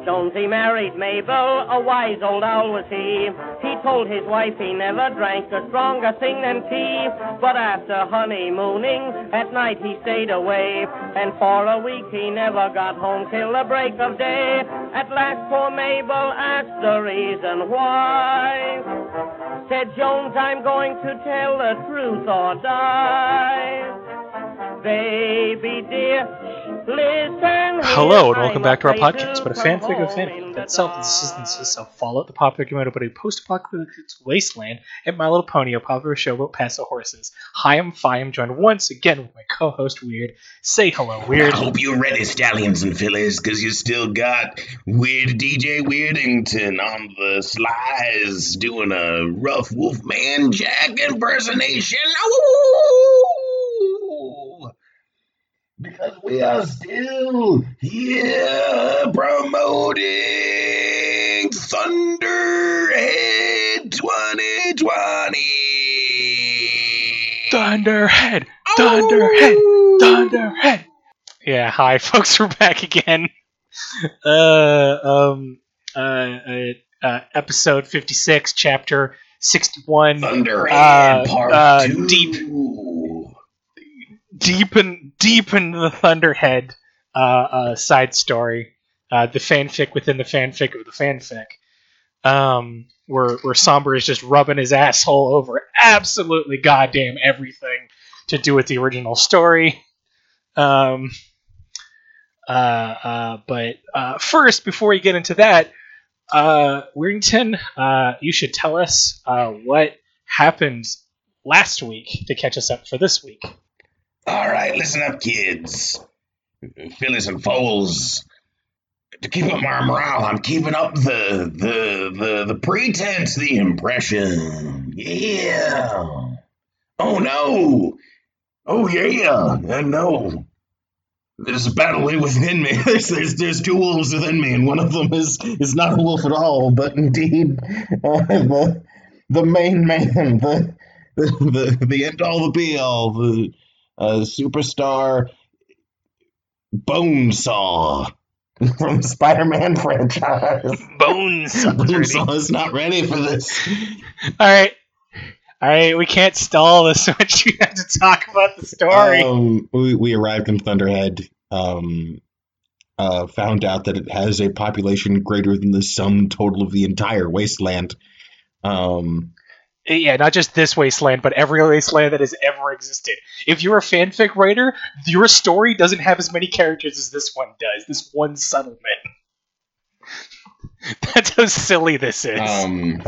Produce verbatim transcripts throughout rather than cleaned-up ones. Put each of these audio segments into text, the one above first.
Jonesy married Mabel, a wise old owl was he. He told his wife he never drank a stronger thing than tea. But after honeymooning, at night he stayed away. And for a week he never got home till the break of day. At last poor Mabel asked the reason why. Said Jones, I'm going to tell the truth or die. Baby dear, listen. Hello and welcome back to our podcast, but a fanfic of fanfic that self-insistences of Fallout, the popular game about a post-apocalyptic wasteland, and My Little Pony, a popular show about passive horses. Hi, I'm Fi. I'm joined once again with my co-host Weird. Say hello, Weird. I hope you're ready, stallions and fillies, because you still got Weird D J Weirdington on the slides doing a rough Wolfman Jack impersonation. Ooh! Because we are still here promoting Thunderhead twenty twenty. Thunderhead! Thunderhead! Oh! Thunderhead! Yeah, hi folks, we're back again. Uh, um, uh, uh, uh episode fifty-six, chapter sixty-one. Thunderhead, uh, part uh, two. Deep. Deep in, deep into the Thunderhead uh, uh, side story, uh, the fanfic within the fanfic of the fanfic, um, where where Somber is just rubbing his asshole over absolutely goddamn everything to do with the original story. Um, uh, uh, but uh, first, before we get into that, uh, Weirdington, uh, you should tell us uh, what happened last week to catch us up for this week. All right, listen up, kids. Phyllis and Foles. To keep up my morale, I'm keeping up the the the the pretense, the impression. Yeah. Oh no. Oh yeah. And no. There's a battle within me. There's, there's there's two wolves within me, and one of them is is not a wolf at all, but indeed uh, the the main man, the the the, the end all, the be all, the Uh, superstar Bonesaw from the Spider-Man franchise. Bonesaw. Bonesaw is not ready for this. All right, all right. We can't stall this much. You have to talk about the story. Um, we, we arrived in Thunderhead. Um, uh, found out that it has a population greater than the sum total of the entire wasteland. Um. Yeah, not just this wasteland, but every wasteland that has ever existed. If you're a fanfic writer, your story doesn't have as many characters as this one does. This one settlement. That's how silly this is. Um.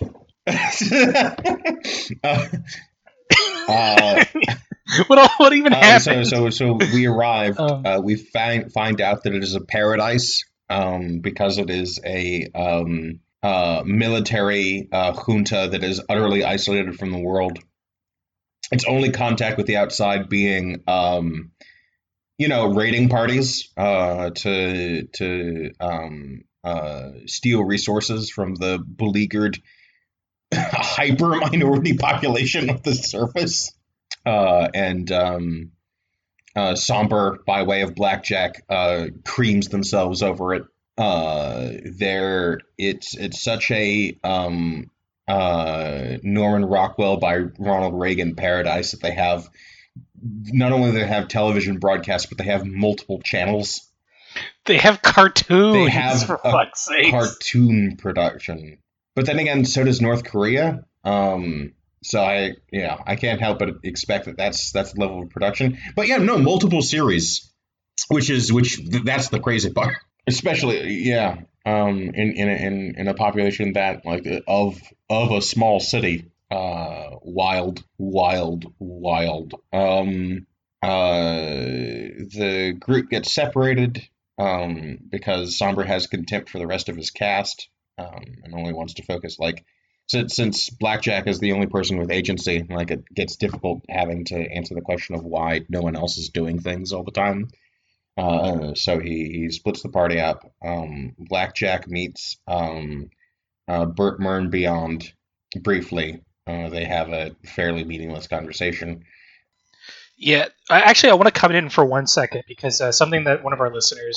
uh, uh, what, what even uh, happened? So, so, so we arrived. Um, uh, we find find out that it is a paradise. Um, because it is a um. Uh, military uh, junta that is utterly isolated from the world. Its only contact with the outside being, um, you know, raiding parties uh, to to um, uh, steal resources from the beleaguered hyper minority population of the surface. Uh, and um, uh, Somber, by way of Blackjack, uh, creams themselves over it. Uh, there, it's it's such a um, uh, Norman Rockwell by Ronald Reagan paradise that they have. Not only do they have television broadcasts, but they have multiple channels. They have cartoons. They have for a fuck's sake. cartoon production. But then again, so does North Korea. Um, so I, yeah, I can't help but expect that that's that's the level of production. But yeah, no, multiple series, which is which that's the crazy part. Especially, yeah, um, in in a, in in a population that like of of a small city, uh, wild, wild, wild. Um, uh, the group gets separated, um, because Somber has contempt for the rest of his cast, um, and only wants to focus like since since Blackjack is the only person with agency, like it gets difficult having to answer the question of why no one else is doing things all the time. Uh, so he, he splits the party up. Um, Blackjack meets um, uh, Burt Mern Beyond briefly. Uh, they have a fairly meaningless conversation. Yeah, I, actually, I want to come in for one second because uh, something that one of our listeners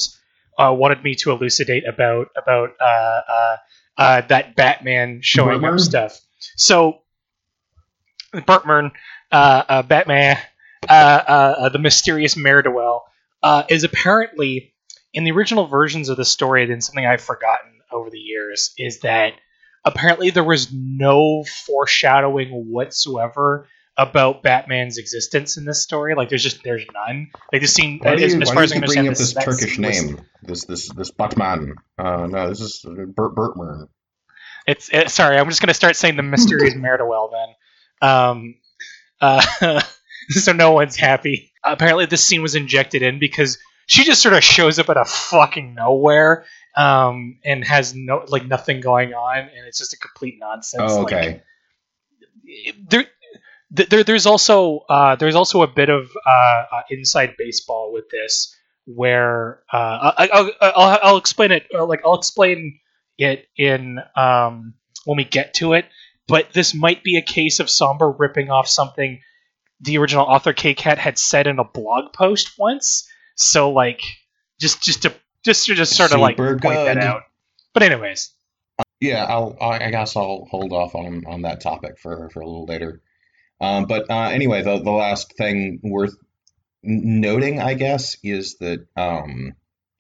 uh, wanted me to elucidate about about uh, uh, uh, that Batman showing Burtmer? up stuff. So, Burtmer, uh, uh, Batman, uh, uh, uh, the mysterious Mare-do-Well, uh, is apparently in the original versions of the story, and something I've forgotten over the years is that apparently there was no foreshadowing whatsoever about Batman's existence in this story. Like, there's just there's none. Like, this scene, Why do as, you, as why far do as you I keep bringing understand, up this that Turkish scene was- name? This this this Batman. Uh, no, this is Bert Burtmer. It's it, sorry, I'm just gonna start saying the mysterious Mare-do-Well then, um, uh, so no one's happy. Apparently, this scene was injected in because she just sort of shows up at a fucking nowhere, um, and has no like nothing going on, and it's just a complete nonsense. Oh, Like, okay. there, there, there's also uh, there's also a bit of uh, uh, inside baseball with this, where uh, I, I'll, I'll I'll explain it. uh, Like I'll explain it in um, when we get to it. But this might be a case of Somber ripping off something the original author K-Cat had said in a blog post once. So like, just just to just to just sort of like Super point that good. out. But anyways, Yeah, I'll. I I guess I'll hold off on on that topic for for a little later. Um, but uh, anyway, the the last thing worth n- noting, I guess, is that um,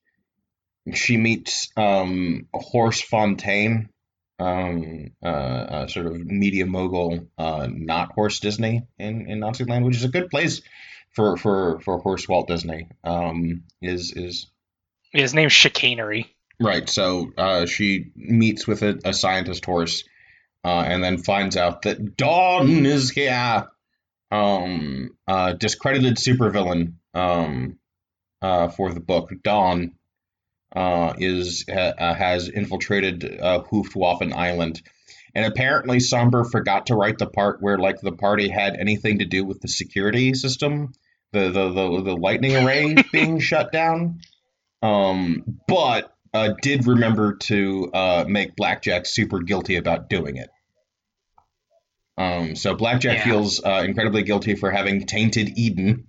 she meets um, Horst Fontaine, um, uh, uh, sort of media mogul, uh, not Horst Disney in in Naziland, which is a good place for for for Horst Walt Disney. Um, is is his name's Chicanery. Right. So uh, she meets with a, a scientist horse, uh, and then finds out that Dawn is here. Um, uh, discredited supervillain um, uh, for the book. Dawn uh, is ha, uh, has infiltrated uh, Hoofdwaffen Island, and apparently Somber forgot to write the part where like the party had anything to do with the security system, the the the, the lightning array being shut down. Um, but uh, did remember to uh, make Blackjack super guilty about doing it. Um, so Blackjack Yeah. feels uh, incredibly guilty for having tainted Eden.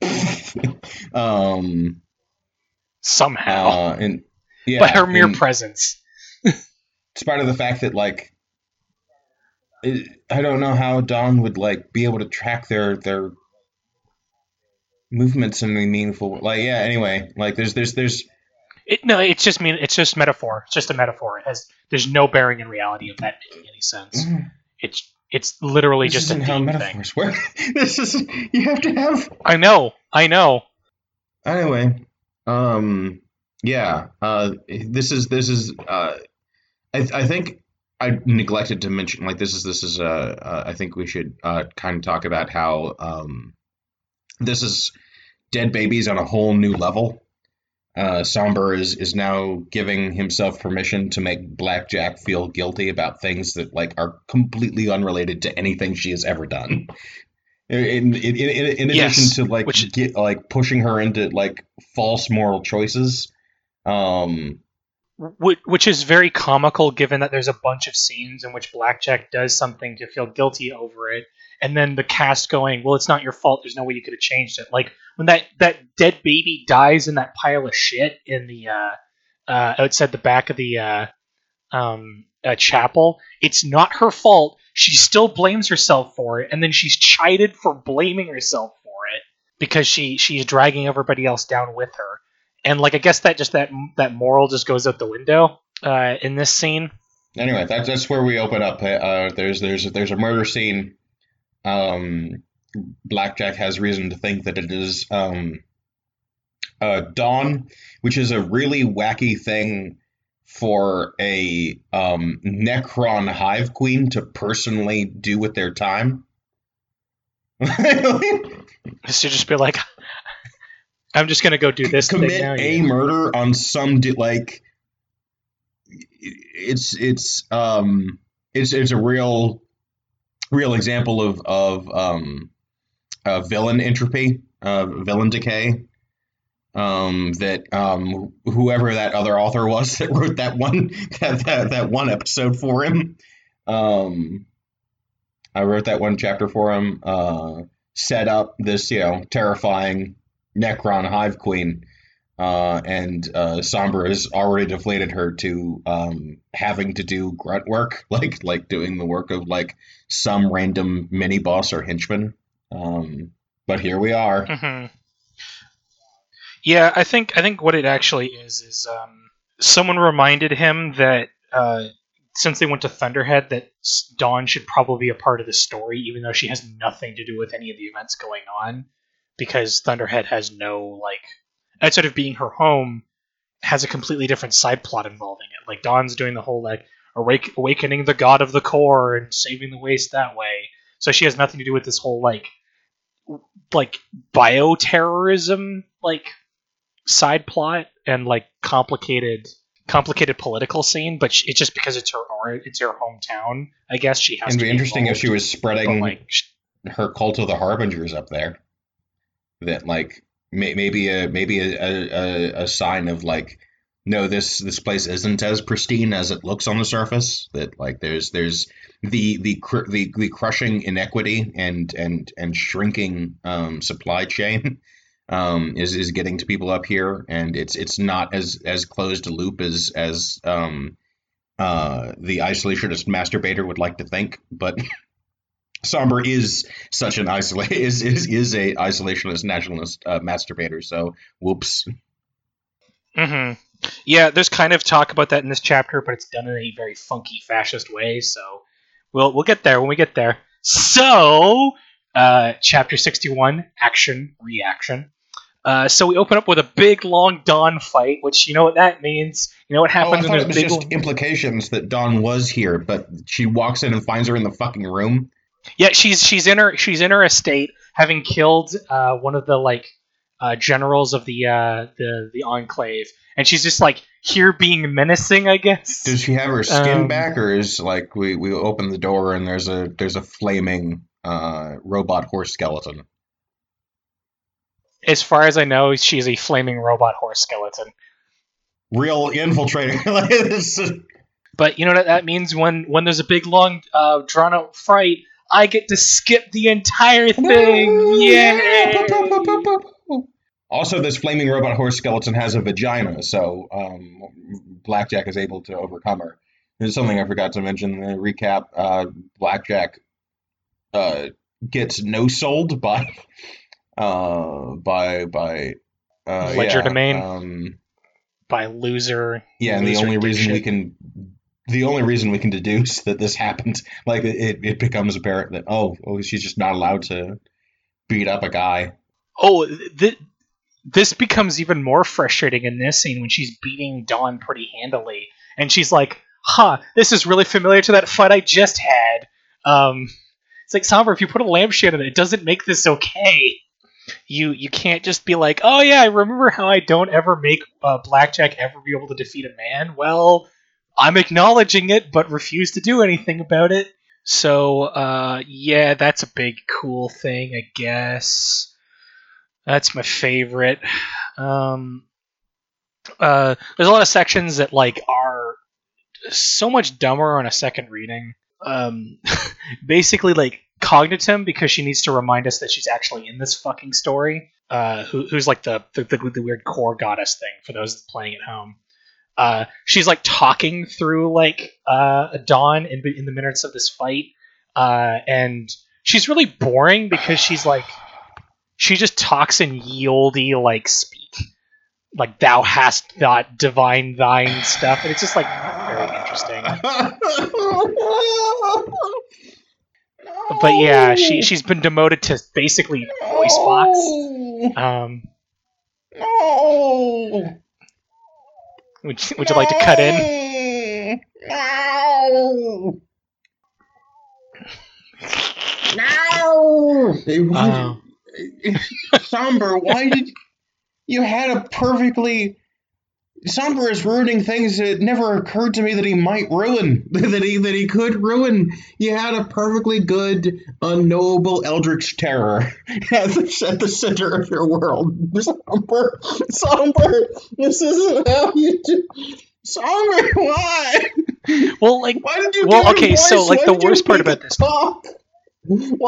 um, Somehow. uh, and yeah, By her mere in presence. spite of the fact that like, it, I don't know how Dawn would like be able to track their their movements in a meaningful like yeah. Anyway, like there's there's there's It, no, it's just mean it's just metaphor. It's just a metaphor. It has there's no bearing in reality of that making any sense. It's it's literally this just a isn't how theme thing. metaphors work. This is you have to have. I know, I know. Anyway, um, yeah, uh, this is this is uh, I I think I neglected to mention like this is this is uh, uh I think we should uh kind of talk about how um this is Dead Babies on a whole new level. Uh, Somber is is now giving himself permission to make Blackjack feel guilty about things that like are completely unrelated to anything she has ever done. In in in, in addition Yes, to like which- get like pushing her into like false moral choices. Um, Wh- Which is very comical, given that there's a bunch of scenes in which Blackjack does something to feel guilty over it, and then the cast going, "Well, it's not your fault. There's no way you could have changed it." Like when that, that dead baby dies in that pile of shit in the uh, uh, outside the back of the uh, um, uh, chapel, it's not her fault. She still blames herself for it, and then she's chided for blaming herself for it because she she's dragging everybody else down with her. And like I guess that just that that moral just goes out the window uh, in this scene. anyway, that's that's where we open up. Uh, there's there's there's a murder scene. Um, Blackjack has reason to think that it is um, uh, Dawn, which is a really wacky thing for a um, Necron Hive Queen to personally do with their time. So just be like, I'm just gonna go do this Commit thing now. a yeah. murder on some di- like it's it's um it's it's a real real example of of um uh, villain entropy, uh, villain decay. Um, that um whoever that other author was that wrote that one that that, that one episode for him, um, I wrote that one chapter for him. Uh, set up this you know terrifying Necron Hive Queen. uh, and uh, Somber has already deflated her to um, having to do grunt work, like like doing the work of like some random mini boss or henchman. Um, but here we are. Mm-hmm. Yeah, I think I think what it actually is is um, someone reminded him that uh, since they went to Thunderhead, that Dawn should probably be a part of the story, even though she has nothing to do with any of the events going on, because Thunderhead has no like, outside of being her home, has a completely different side plot involving it. Like Dawn's doing the whole like awake, awakening the god of the core and saving the waste that way, so she has nothing to do with this whole like like bioterrorism like side plot and like complicated complicated political scene, but it's just because it's her or it's her hometown, I guess she has It'd to be be interesting if involved. she was spreading But, like, her cult of the Harbingers up there. That like may, maybe a maybe a, a, a sign of like, no, this this place isn't as pristine as it looks on the surface. That like there's there's the the cr- the, the crushing inequity and and and shrinking um, supply chain um, is is getting to people up here, and it's it's not as as closed a loop as as um, uh, the isolationist masturbator would like to think, but. Somber is such an isolate is is is a isolationist nationalist uh, masturbator. So whoops. mm-hmm. Yeah, there's kind of talk about that in this chapter, but it's done in a very funky fascist way. So we'll we'll get there when we get there. So uh, chapter sixty-one, action reaction. Uh, so we open up with a big long Dawn fight, which you know what that means. You know what Oh, I happens thought when it was there's big. just implications that Dawn was here, but she walks in and finds her in the fucking room. Yeah, she's she's in her she's in her estate, having killed uh, one of the like uh, generals of the uh, the the Enclave, and she's just like here being menacing, I guess. Does she have her skin Um, back, or is like we, we open the door and there's a there's a flaming uh, robot horse skeleton? As far as I know, she's a flaming robot horse skeleton. Real infiltrator. Like, this is- But you know what that means when when there's a big long uh, drawn out fight, I get to skip the entire thing. Yay! Also, this flaming robot horse skeleton has a vagina, so um, Blackjack is able to overcome her. There's something I forgot to mention in the recap. Uh, Blackjack uh, gets no-sold by uh, by by uh, Ledger yeah, Domain. Um, By loser. yeah, and the loser only reason dipshit. we can the only reason we can deduce that this happened, like it, it becomes apparent that oh, oh, she's just not allowed to beat up a guy. Oh, th- this becomes even more frustrating in this scene when she's beating Dawn pretty handily, and she's like, "Huh, this is really familiar to that fight I just had." Um, it's like, Somber, if you put a lampshade on it, it doesn't make this okay. You you can't just be like, "Oh yeah, I remember how I don't ever make uh, Blackjack ever be able to defeat a man." Well, I'm acknowledging it, but refuse to do anything about it. So, uh, yeah, that's a big cool thing, I guess. That's my favorite. Um, uh, there's a lot of sections that like are so much dumber on a second reading. Um, basically, like Cognitum, because she needs to remind us that she's actually in this fucking story. Uh, who, who's like the, the the weird core goddess thing for those playing at home. Uh, she's like talking through like uh, a Dawn in in the minutes of this fight, uh, and she's really boring because she's like. She just talks in ye olde like speak, like thou hast that divine thine stuff, and it's just like very interesting. But yeah, she she's been demoted to basically voice box. Um, No. would would you like to cut in? No. No. Uh, Somber, why did you, you had a perfectly Somber is ruining things that it never occurred to me that he might ruin, that he that he could ruin. You had a perfectly good, unknowable eldritch terror at the, at the center of your world. Somber, Somber, this isn't how you do. Somber, why? well, like, Why did you? well, do your okay, so voice? like Why the did you worst part make about it this. Talk?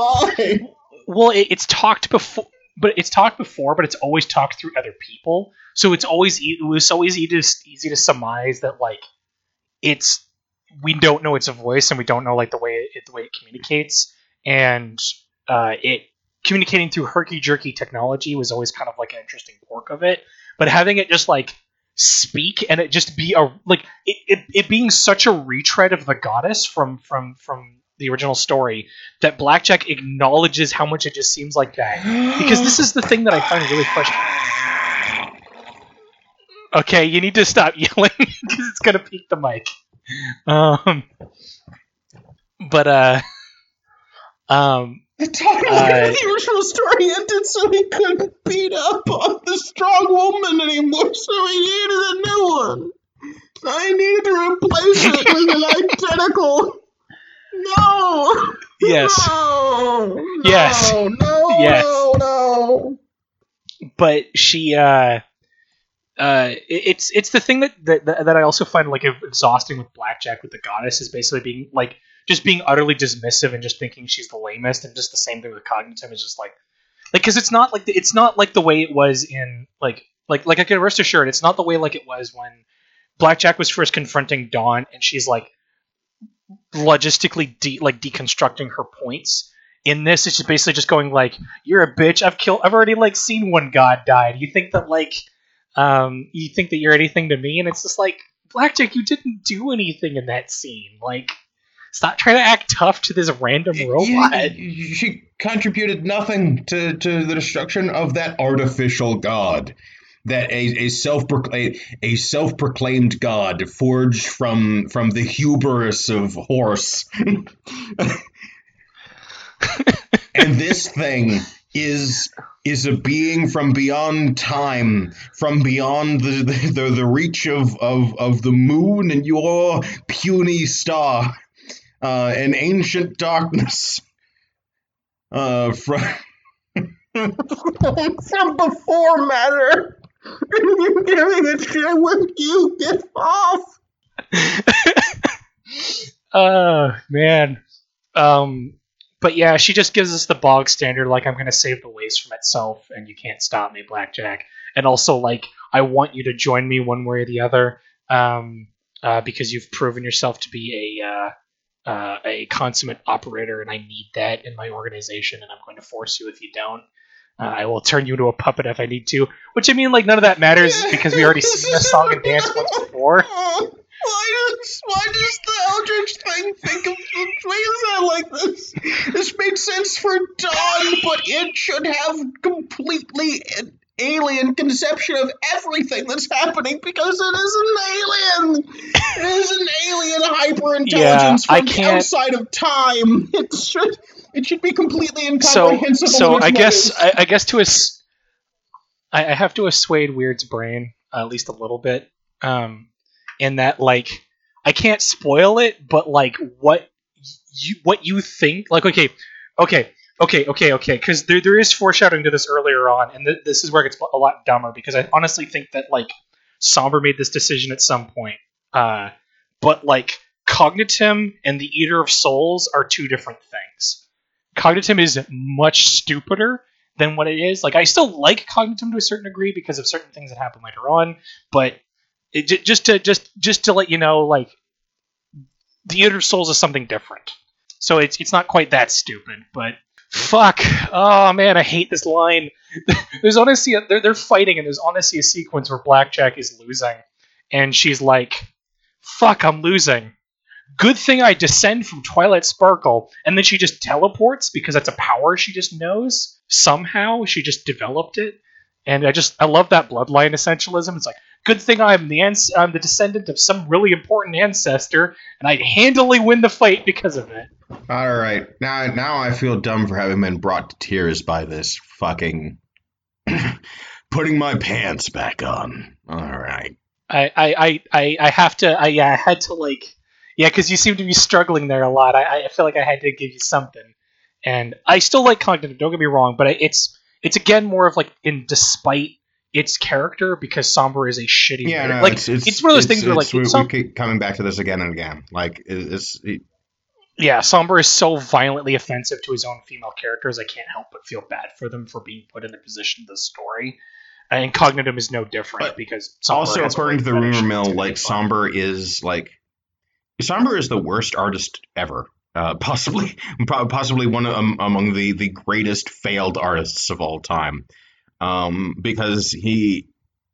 Why? Well, it, it's talked before, but it's talked before, but it's always talked through other people. So it's always e- it was always easy to, easy to surmise that like it's we don't know its voice and we don't know like the way it the way it communicates, and uh, it communicating through herky jerky technology was always kind of like an interesting quirk of it. But having it just like speak and it just be a like it, it, it being such a retread of the goddess from from from the original story that Blackjack acknowledges how much it just seems like that, because this is the thing that I find really frustrating. Okay, you need to stop yelling because it's gonna peak the mic. Um, but uh, um, The time Uh, where the original story ended, so he couldn't beat up on the strong woman anymore, so he needed a new one. I needed to replace it with an identical. No. Yes. No. No. Yes. No. Yes. No. No. but she uh uh it- it's it's the thing that that, that I also find like exhausting with Blackjack with the goddess is basically being like just being utterly dismissive and just thinking she's the lamest, and just the same thing with Cognitum is just like like because it's not like the, it's not like the way it was in like like like I can rest assured it's not the way like it was when Blackjack was first confronting Dawn and she's like logistically de- like deconstructing her points. In this, it's just basically just going like, "You're a bitch. I've killed. I've already like seen one god die. You think that like, um, you think that you're anything to me?" And it's just like, Blackjack, you didn't do anything in that scene. Like, stop trying to act tough to this random robot. You- you- She contributed nothing to, to the destruction of that artificial god. That a, a self a, a self proclaimed god forged from from the hubris of Horse. And this thing is is a being from beyond time, from beyond the the, the, the reach of, of, of the moon and your puny star, uh, an ancient darkness, uh, from from before matter. And you're giving a shit when you get off. Oh man. Um. But yeah, she just gives us the bog standard, like, I'm going to save the waste from itself, and you can't stop me, Blackjack. And also, like, I want you to join me one way or the other, um, uh, because you've proven yourself to be a uh, uh, a consummate operator, and I need that in my organization, and I'm going to force you if you don't. Uh, I will turn you into a puppet if I need to. Which, I mean, like, none of that matters, because we already seen this song and dance once before. Why does why does the Eldritch thing think of that like this? This made sense for Dawn, but it should have completely an alien conception of everything that's happening because it is an alien. It is an alien hyper intelligence Yeah, I from can't- outside of time. It should it should be completely So, incomprehensible. so in its I guess motives. I, I guess to as I, I have to assuade Weird's brain uh, at least a little bit, um, in that like I can't spoil it, but like what you what you think, like okay, okay, okay, okay, okay, because there there is foreshadowing to this earlier on, and th- this is where it gets a lot dumber because I honestly think that like Somber made this decision at some point, uh, but like Cognitum and the Eater of Souls are two different things. Cognitum is much stupider than what it is. Like, I still like Cognitum to a certain degree because of certain things that happen later on, but it, j- just to just just to let you know, like, the Eater of Souls is something different. So it's it's not quite that stupid, but fuck. Oh man, I hate this line. There's honestly a, they're they're fighting, and there's honestly a sequence where Blackjack is losing, and she's like, "Fuck, I'm losing. Good thing I descend from Twilight Sparkle," and then she just teleports because that's a power she just knows. Somehow she just developed it, and I just I love that bloodline essentialism. It's like, good thing I'm the ans- I'm the descendant of some really important ancestor, and I'd handily win the fight because of it. All right, now now I feel dumb for having been brought to tears by this fucking putting my pants back on. All right. I I I, I, I have to I yeah I had to like yeah because you seem to be struggling there a lot. I I feel like I had to give you something, and I still like Cognitive. Don't get me wrong, but it's it's again more of like in despite its character because Somber is a shitty Yeah, villain. no, like it's, it's it's one of those it's- things where like it's- we, Som- we keep coming back to this again and again. Like it- it's it, yeah, Somber is so violently offensive to his own female characters. I can't help but feel bad for them for being put in the position of the story. Uh, and Cognitum is no different But because Somber Also, has a according to the great fetish. rumor mill, It's like really fun. Somber is like Somber is the worst artist ever. Uh, possibly, pro- possibly one of, um, among the the greatest failed artists of all time. Um, because he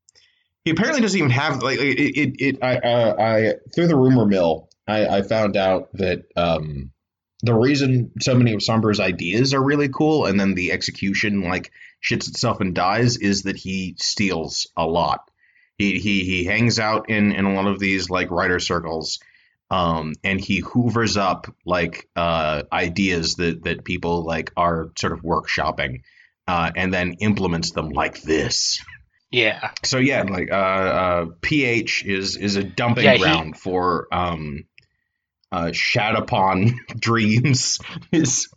he apparently doesn't even have like it. It, it I, uh, I through the rumor mill, I, I found out that um, the reason so many of Somber's ideas are really cool, and then the execution like shits itself and dies, is that he steals a lot. He he he hangs out in in a lot of these like writer circles, um, and he hoovers up like uh, ideas that that people like are sort of workshopping, uh, and then implements them like this. Yeah. So yeah, like uh, uh, P H is is a dumping Yeah, he- ground for um, uh, shat upon dreams. Is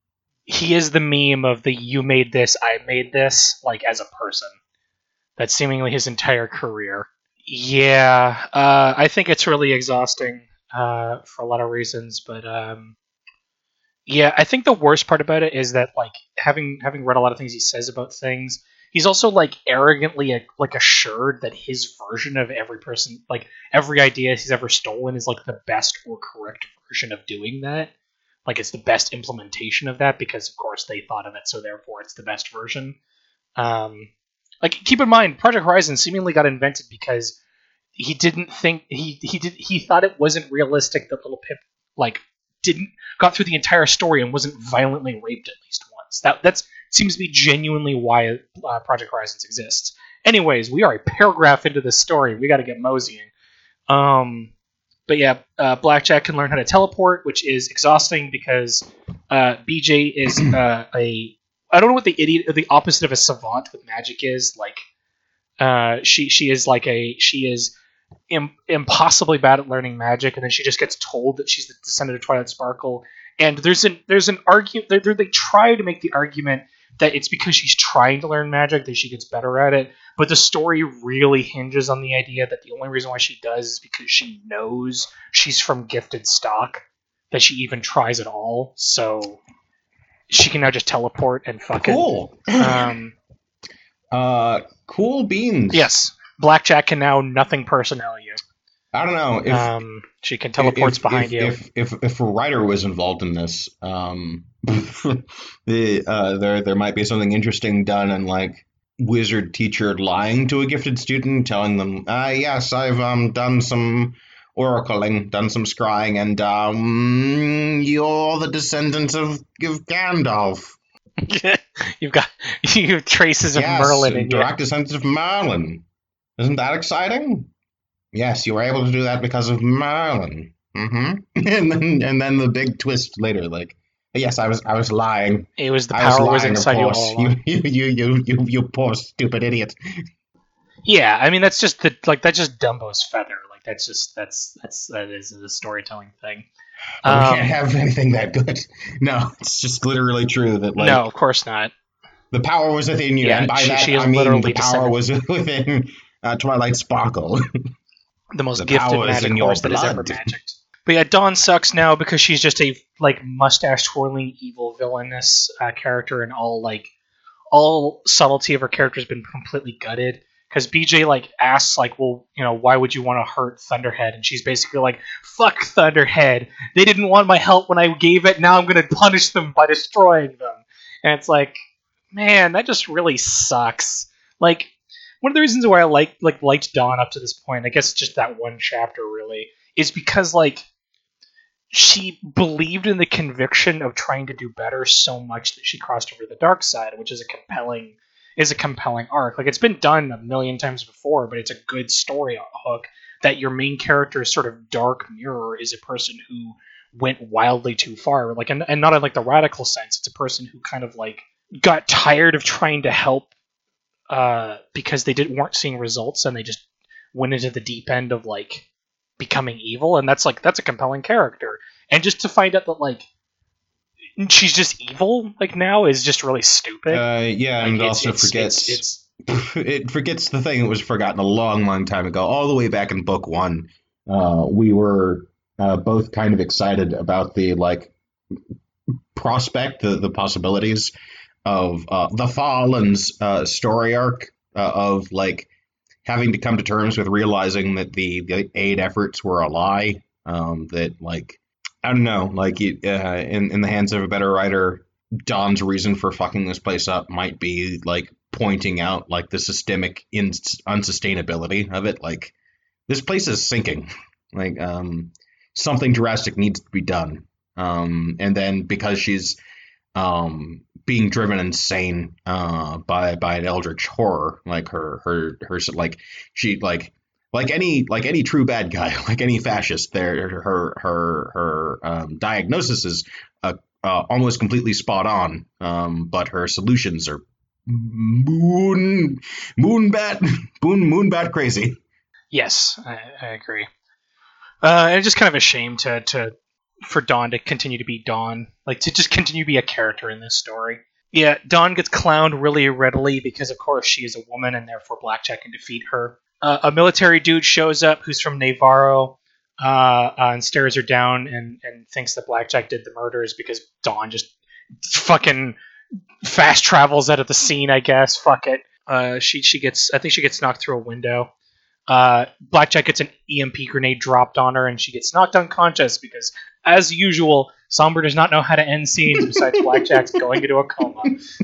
He is the meme of the "you made this, I made this" like as a person. That's seemingly his entire career. Yeah, uh, I think it's really exhausting uh, for a lot of reasons, but um, yeah, I think the worst part about it is that like having having read a lot of things he says about things, he's also like arrogantly uh, like assured that his version of every person, like every idea he's ever stolen, is like the best or correct version of doing that. Like it's the best implementation of that because of course they thought of it, so therefore it's the best version. Um, like keep in mind, Project Horizon seemingly got invented because he didn't think he he did he thought it wasn't realistic that little Pip like didn't got through the entire story and wasn't violently raped at least once. That that's seems to be genuinely why uh, Project Horizons exists. Anyways, we are a paragraph into this story. We got to get moseying. Um, but yeah, uh, Blackjack can learn how to teleport, which is exhausting because uh, B J is uh, a I don't know what the idiot the opposite of a savant with magic is. Like uh, she she is like a she is Im- impossibly bad at learning magic, and then she just gets told that she's the descendant of Twilight Sparkle. And there's an there's an argument. They they try to make the argument that it's because she's trying to learn magic that she gets better at it. But the story really hinges on the idea that the only reason why she does is because she knows she's from gifted stock, that she even tries at all. So she can now just teleport and fucking cool. Um, uh, cool beans. yes, Blackjack can now nothing personnel you. I don't know if um, she can teleports if, behind if, you. If, if if a writer was involved in this, um, the uh, there there might be something interesting done in like wizard teacher lying to a gifted student, telling them, "Ah, uh, yes, I've um done some oracling, done some scrying, and um, you're the descendant of of Gandalf." You've got you have traces of Yes, Merlin in you. direct descendant of Merlin. Isn't that exciting? Yes, you were able to do that because of Merlin. Mm-hmm. And then and then the big twist later, like, yes, I was I was lying. It was the I was power was lying, of inside you course. all along. You you you you you poor stupid idiot. Yeah, I mean that's just the like that's just Dumbo's feather. Like that's just that's that's that is a storytelling thing. we Um, can't have anything that good. No, it's just literally true that like no, of course not. the power was within you, Yeah, and by she- that she is I mean literally the power descendant. was within uh, Twilight Sparkle. The most The gifted power is magic in your horse that has ever blood. magicked. But yeah, Dawn sucks now because she's just a like mustache twirling evil villainous uh, character, and all like all subtlety of her character has been completely gutted. Because B J like asks like, well, you know, why would you want to hurt Thunderhead? And she's basically like, fuck Thunderhead. They didn't want my help when I gave it. Now I'm gonna punish them by destroying them. And it's like, man, that just really sucks. Like, one of the reasons why I like like liked Dawn up to this point, I guess it's just that one chapter really, is because like she believed in the conviction of trying to do better so much that she crossed over to the dark side, which is a compelling is a compelling arc. Like it's been done a million times before, but it's a good story hook that your main character's sort of dark mirror is a person who went wildly too far. Like and, and not in like the radical sense. It's a person who kind of like got tired of trying to help uh, because they didn't weren't seeing results, and they just went into the deep end of like becoming evil, and that's like that's a compelling character. And just to find out that like she's just evil like now is just really stupid. Uh, yeah, Like, and it's- also it's- forgets it's, it's it forgets the thing that was forgotten a long, long time ago, all the way back in book one. Uh, we were uh, both kind of excited about the like prospect, the the possibilities of uh, the Fallen's uh, story arc uh, of like having to come to terms with realizing that the, the aid efforts were a lie. Um, that like I don't know, like it, uh, in in the hands of a better writer, Dawn's reason for fucking this place up might be like pointing out like the systemic in- unsustainability of it. Like this place is sinking. Like um, something drastic needs to be done. Um, and then because she's um, being driven insane uh, by by an eldritch horror, like her her her like she like like any like any true bad guy, like any fascist, their her her her um, diagnosis is uh, uh, almost completely spot on, um, but her solutions are moon moon bat moon moon bat crazy. Yes, I, I agree. Uh, and it's just kind of a shame to to for Dawn to continue to be Dawn, like to just continue to be a character in this story. Yeah, Dawn gets clowned really readily because, of course, she is a woman and therefore Blackjack can defeat her. Uh, a military dude shows up who's from Navarro uh, uh, and stares her down and, and thinks that Blackjack did the murders because Dawn just fucking fast travels out of the scene, I guess. Fuck it. Uh, she she gets I think she gets knocked through a window. Uh, Blackjack gets an E M P grenade dropped on her and she gets knocked unconscious because, as usual, Somber does not know how to end scenes besides Blackjack's going into a coma.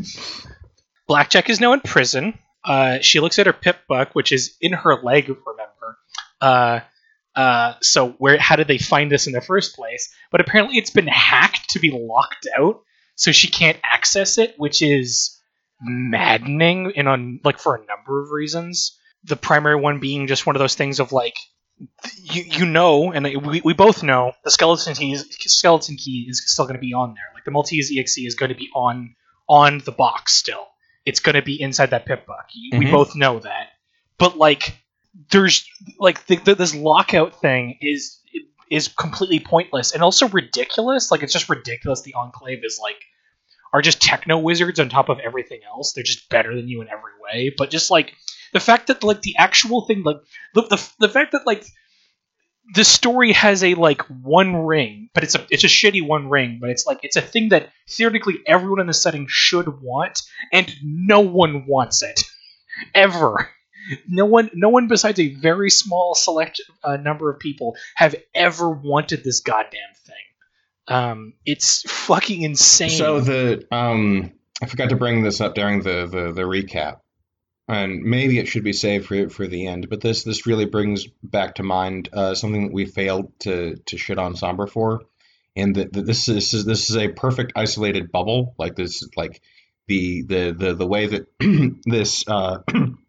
Blackjack is now in prison. Uh, she looks at her pip buck, which is in her leg, remember. Uh, uh, so where? How did they find this in the first place? But apparently it's been hacked to be locked out, so she can't access it, which is maddening in on like for a number of reasons. The primary one being just one of those things of like, you you know, and we, we both know the skeleton key is, skeleton key is still going to be on there. Like the Maltese E X E is going to be on on the box still. It's going to be inside that pip buck. Mm-hmm. We both know that. But like, there's like the, the, this lockout thing is is completely pointless and also ridiculous. Like it's just ridiculous. The Enclave is like are just techno wizards on top of everything else. They're just better than you in every way. But just like the fact that like the actual thing, like the the, the fact that like the story has a like one ring, but it's a it's a shitty one ring, but it's like it's a thing that theoretically everyone in the setting should want, and no one wants it ever. No one, no one besides a very small select uh, number of people have ever wanted this goddamn thing. Um, it's fucking insane. So the um, I forgot to bring this up during the the, the recap. And maybe it should be saved for for the end, but this this really brings back to mind uh, something that we failed to to shit on Somber for, and that, that this is this is this is a perfect isolated bubble. Like this, like the the the the way that this uh,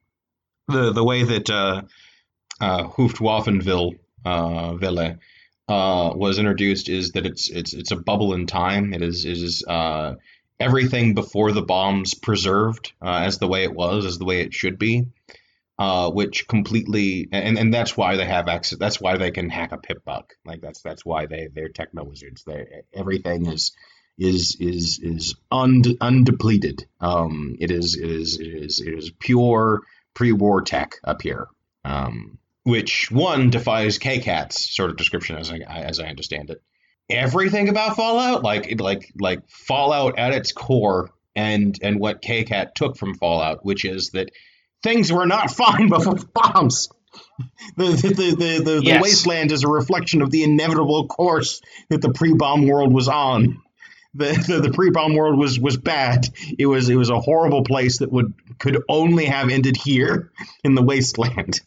the the way that uh, uh, Hoofdwaffenville uh, Ville uh, was introduced is that it's it's it's a bubble in time. It is it is. Uh, Everything before the bombs preserved uh, as the way it was, as the way it should be, uh, which completely and, and that's why they have access. That's why they can hack a pip buck. Like that's that's why they they're techno wizards. They everything is is is is und, undepleted. Um, it is it is it is it is pure pre-war tech up here. Um, which one defies K CAT's sort of description as I as I understand it. Everything about Fallout, like like like Fallout at its core, and and what K CAT took from Fallout, which is that things were not fine before the bombs. The the the the, the, yes. the wasteland is a reflection of the inevitable course that the pre-bomb world was on. The the, the pre-bomb world was was bad. It was it was a horrible place that would could only have ended here in the wasteland.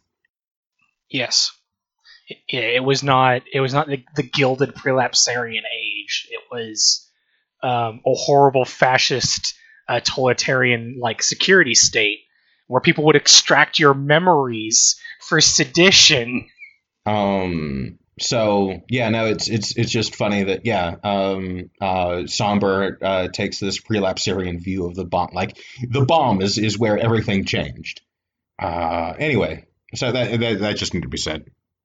Yes. It, it was not. It was not the, the gilded prelapsarian age. It was um, a horrible fascist, uh, totalitarian like security state where people would extract your memories for sedition. Um. So yeah, no, it's it's it's just funny that yeah, um, uh, Somber uh, takes this prelapsarian view of the bomb. Like the bomb is is where everything changed. Uh. Anyway, so that that, that just needed to be said.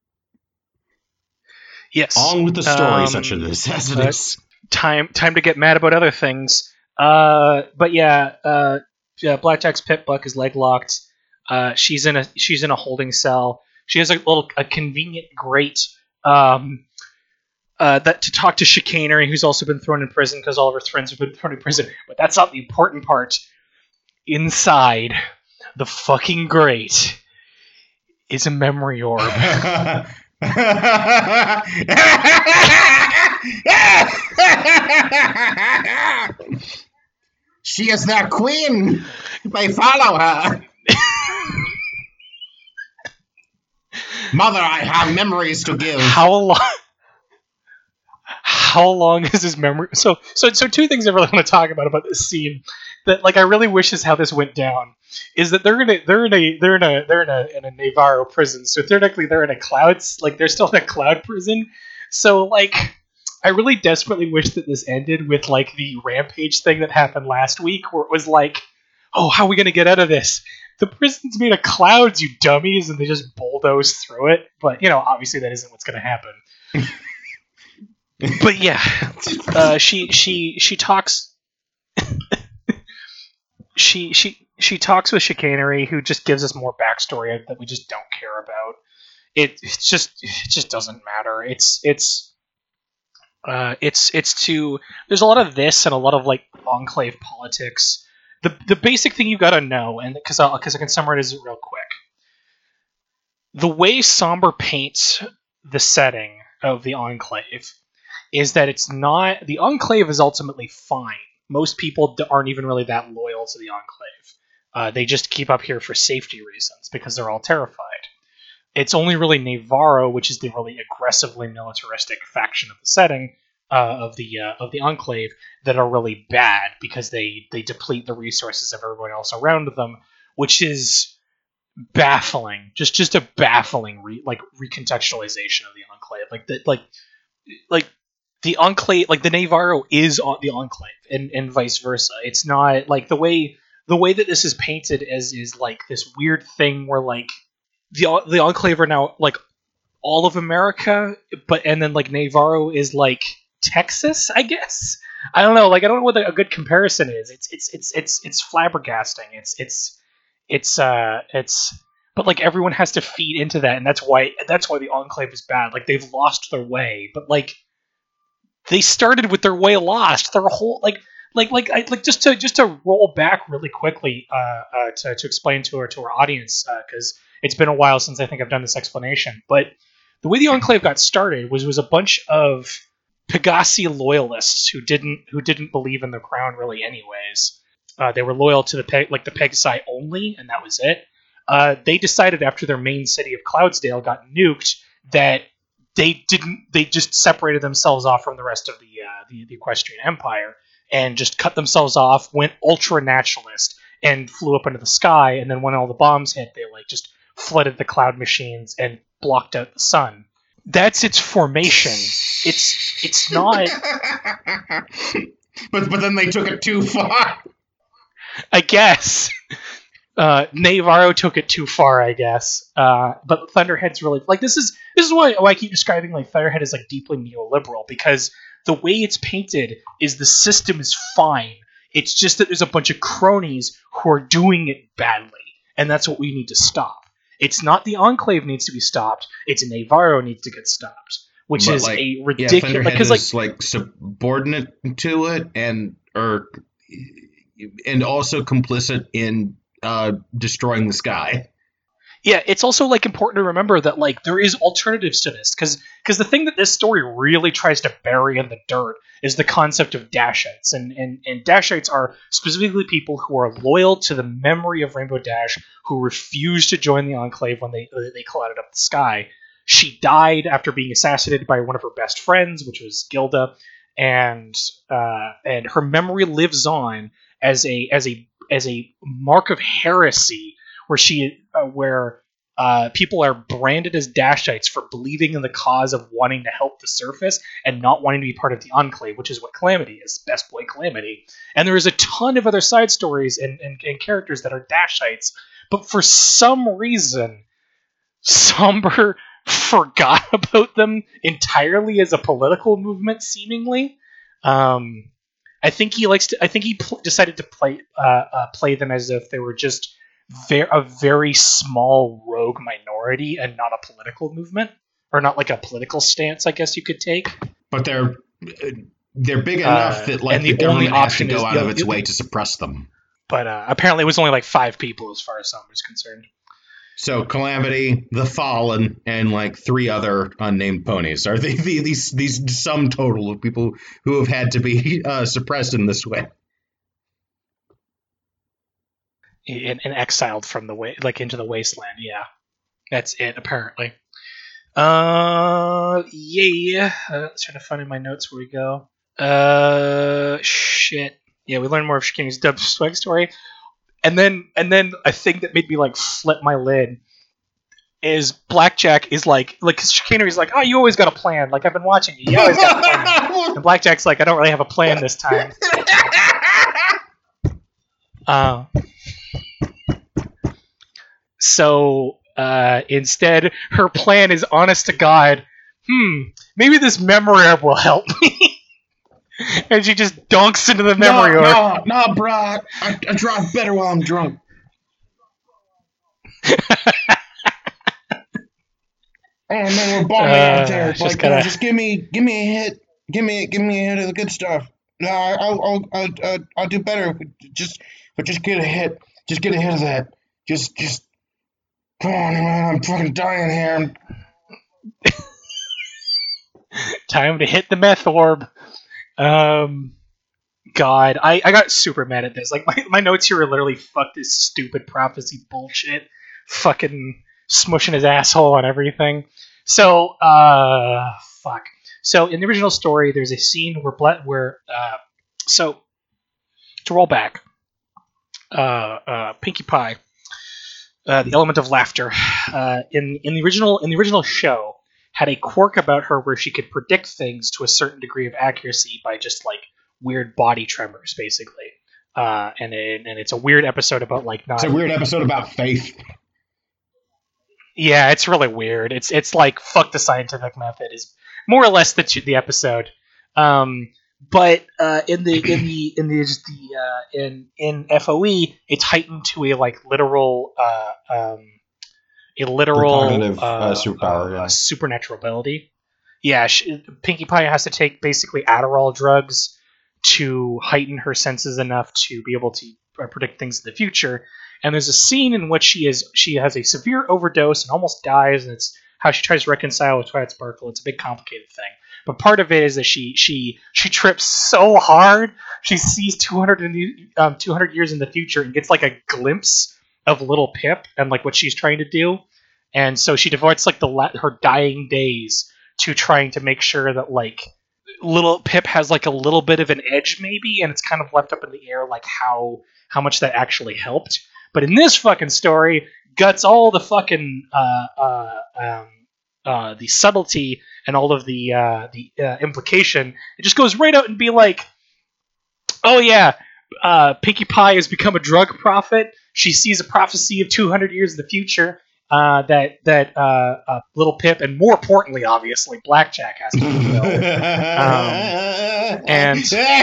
Yes. On with the story, um, such as this as it uh, is. Time, time to get mad about other things. Uh, but yeah, uh, yeah, Blackjack's pip buck is leg locked. Uh, she's in a she's in a holding cell. She has a little a convenient grate um, uh, that to talk to Chicanery, who's also been thrown in prison because all of her friends have been thrown in prison. But that's not the important part. Inside, the fucking great is a memory orb. She is their queen. They follow her. Mother, I have memories to give. How long? How long is his memory? So, so, so two things I really want to talk about about this scene that, like, I really wish is how this went down. Is that they're in a they're in a they're in a they're in a in a Navarro prison. So theoretically they're in a clouds like they're still in a cloud prison. So like I really desperately wish that this ended with like the rampage thing that happened last week, where it was like, oh, how are we gonna get out of this? The prison's made of clouds, you dummies, and they just bulldoze through it. But you know, obviously that isn't what's gonna happen. But yeah, uh, she she she talks. she she. She talks with Chicanery, who just gives us more backstory that we just don't care about. It it's just it just doesn't matter. It's it's uh, it's it's too. There's a lot of this and a lot of like enclave politics. The the basic thing you gotta know, and because I because I can summarize it real quick. The way Somber paints the setting of the enclave is that it's not the enclave is ultimately fine. Most people aren't even really that loyal to the enclave. Uh, they just keep up here for safety reasons because they're all terrified. It's only really Navarro, which is the really aggressively militaristic faction of the setting uh, of the uh, of the enclave, that are really bad because they they deplete the resources of everyone else around them, which is baffling. Just just a baffling re- like recontextualization of the enclave. Like the like like the enclave like the Navarro is on the enclave and and vice versa. It's not like the way. The way that this is painted as is like this weird thing where like the the enclave are now like all of America, but and then like Navarro is like Texas, I guess. I don't know. Like I don't know what a good comparison is. It's it's it's it's it's flabbergasting. It's it's it's uh it's but like everyone has to feed into that, and that's why that's why the enclave is bad. Like they've lost their way, but like they started with their way lost. Their whole like. Like, like, I, like, just to just to roll back really quickly uh, uh, to to explain to our to our audience because uh, it's been a while since I think I've done this explanation. But the way the Enclave got started was was a bunch of Pegassi loyalists who didn't who didn't believe in the crown really, anyways. Uh, they were loyal to the Peg, like the Pegassi only, and that was it. Uh, they decided after their main city of Cloudsdale got nuked that they didn't. They just separated themselves off from the rest of the uh, the, the Equestrian Empire. And just cut themselves off, went ultra-naturalist, and flew up into the sky, and then when all the bombs hit, they like just flooded the cloud machines and blocked out the sun. That's its formation. It's it's not... but but then they took it too far. I guess. Uh, Navarro took it too far, I guess. Uh, but Thunderhead's really... Like, this is this is why, why I keep describing like Thunderhead as like deeply neoliberal, because... The way it's painted is the system is fine. It's just that there's a bunch of cronies who are doing it badly, and that's what we need to stop. It's not the Enclave needs to be stopped. It's Navarro needs to get stopped, which but is like, a ridiculous. Yeah, because like, like, like subordinate to it, and or and also complicit in uh, destroying the sky. Yeah, it's also like important to remember that like there is alternatives to this, because because the thing that this story really tries to bury in the dirt is the concept of Dashites, and and and Dashites are specifically people who are loyal to the memory of Rainbow Dash, who refused to join the Enclave when they they clouded up the sky. She died after being assassinated by one of her best friends, which was Gilda, and uh, and her memory lives on as a as a as a mark of heresy. Where she, uh, where uh, people are branded as Dashites for believing in the cause of wanting to help the surface and not wanting to be part of the Enclave, which is what Calamity is, Best Boy Calamity. And there is a ton of other side stories and, and, and characters that are Dashites, but for some reason, Somber forgot about them entirely as a political movement, seemingly. Um, I think he likes to. I think he pl- decided to play uh, uh, play them as if they were just. Ver- a very small rogue minority and not a political movement, or not like a political stance, I guess you could take. But they're they're big enough uh, that like the, the only government option has to go is, out the, of its the, way to suppress them. but uh, apparently it was only like five people as far as Sombra's concerned. So Calamity, the Fallen, and like three other unnamed ponies are the, the, these these sum total of people who have had to be uh, suppressed in this way. And, and exiled from the way, like into the wasteland. Yeah, that's it. Apparently. Uh, yeah. Uh, let's try to find in my notes where we go. Uh, shit. Yeah, we learned more of Shikinu's dub swag story. And then, and then a thing that made me like flip my lid is Blackjack is like, like Shikinu is like, oh, you always got a plan. Like I've been watching you, you always got a plan. And Blackjack's like, I don't really have a plan this time. Uh, so uh, instead, her plan is honest to God. Hmm, maybe this memory orb will help me. And she just dunks into the memory no, orb. No, no, bro. I, I drive better while I'm drunk. Oh man, we're bombing uh, out there. It's like, gotta... no, just give me, give me a hit. Give me, give me a hit of the good stuff. No, I'll, I'll, I'll, I'll, I'll do better. Just, but just get a hit. Just get a hit of that. Just, just. Come on, man. I'm fucking dying here. Time to hit the meth orb. Um, God, I, I got super mad at this. Like, my, my notes here are literally, fuck this stupid prophecy bullshit. Fucking smushing his asshole on everything. So, uh, fuck. So, in the original story, there's a scene where, where uh, so, to roll back, uh, uh, Pinkie Pie, uh, the element of laughter, uh, in, in the original, in the original show, had a quirk about her where she could predict things to a certain degree of accuracy by just like weird body tremors, basically. Uh, and it, and it's a weird episode about like not. It's a weird episode about faith. Yeah, it's really weird. It's it's like fuck the scientific method is more or less the the episode. Um, but uh, in the in the in the the uh, in in F O E, it's heightened to a like literal. Uh, um, A literal uh, uh, superpower, uh, yeah. supernatural ability. Yeah, she, Pinkie Pie has to take basically Adderall drugs to heighten her senses enough to be able to uh, predict things in the future. And there's a scene in which she is she has a severe overdose and almost dies, and it's how she tries to reconcile with Twilight Sparkle. It's a big complicated thing. But part of it is that she she she trips so hard, she sees two hundred, um, two hundred years in the future and gets like a glimpse of little Pip and like what she's trying to do, and so she devotes like the la- her dying days to trying to make sure that like little Pip has like a little bit of an edge maybe, and it's kind of left up in the air like how how much that actually helped. But in this fucking story, guts all the fucking uh, uh, um, uh, the subtlety and all of the uh, the uh, implication. It just goes right out and be like, oh yeah, uh, Pinkie Pie has become a drug prophet. She sees a prophecy of two hundred years in the future uh, that that uh, uh, little Pip, and more importantly, obviously, Blackjack has to fulfill. um, and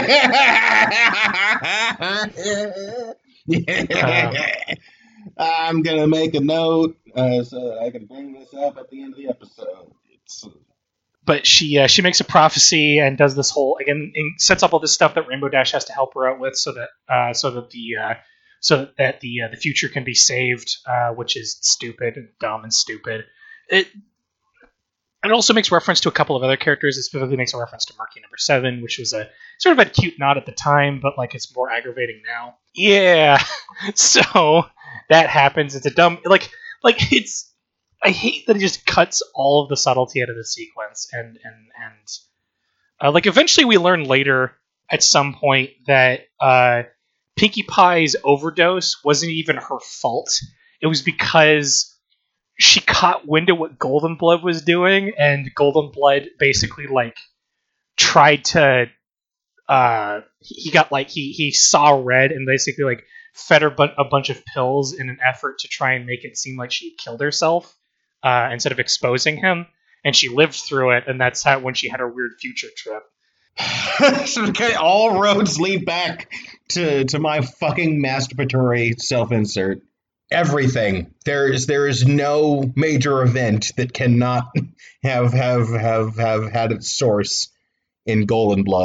um, I'm gonna make a note uh, so I can bring this up at the end of the episode. It's... But she uh, she makes a prophecy and does this whole again and sets up all this stuff that Rainbow Dash has to help her out with, so that uh, so that the uh, so that the uh, the future can be saved, uh, which is stupid and dumb and stupid. It it also makes reference to a couple of other characters. It specifically makes a reference to Marquee Number Seven, which was a sort of a cute nod at the time, but like it's more aggravating now. Yeah, so that happens. It's a dumb like like it's. I hate that it just cuts all of the subtlety out of the sequence, and and and uh, like eventually we learn later at some point that uh, Pinkie Pie's overdose wasn't even her fault. It was because she caught wind of what Golden Blood was doing, and Golden Blood basically like tried to. Uh, he got like he he saw red and basically like fed her bu- a bunch of pills in an effort to try and make it seem like she killed herself. Uh, instead of exposing him, and she lived through it, and that's how when she had her weird future trip. Okay, all roads lead back to, to my fucking masturbatory self-insert. Everything. There is there is no major event that cannot have have have have had its source in Golden Blood.